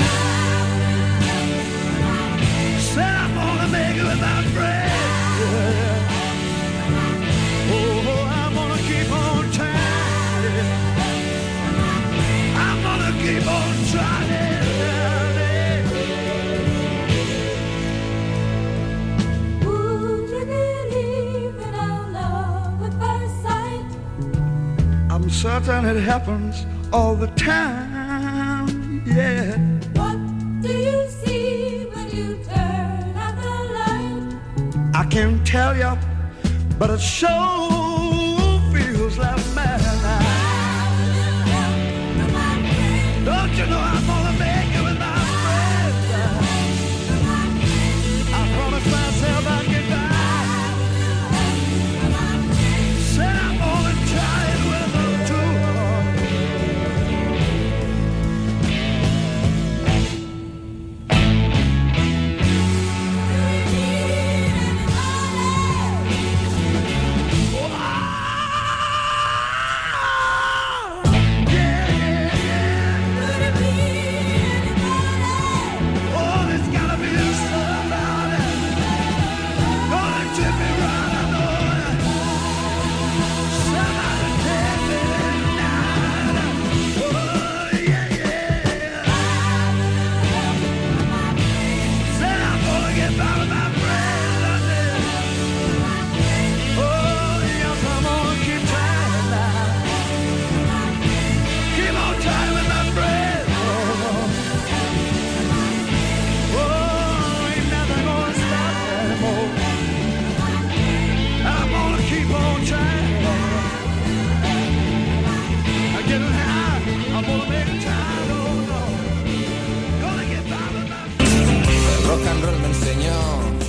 Speaker 20: Said I'm gonna make it without breath. Oh, I'm gonna keep on. Keep on trying. Would you believe in our love at first sight? I'm certain it happens all the time, yeah. What do you see when you turn out the light? I can't tell you, but it sure feels like madness. Don't you know I'm gonna make it with my friends? I promised myself I'd get back. Said I'm gonna try it with them too. Oh,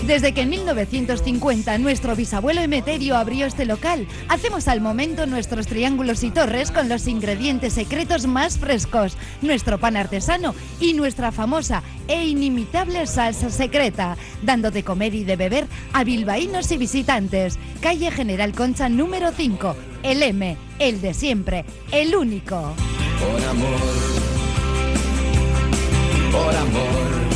Speaker 2: Desde que en mil novecientos cincuenta nuestro bisabuelo Emeterio abrió este local, hacemos al momento nuestros triángulos y torres con los ingredientes secretos más frescos, nuestro pan artesano y nuestra famosa e inimitable salsa secreta, dando de comer y de beber a bilbaínos y visitantes. Calle General Concha número cinco, el M, el de siempre, el único.
Speaker 15: Por amor, por amor.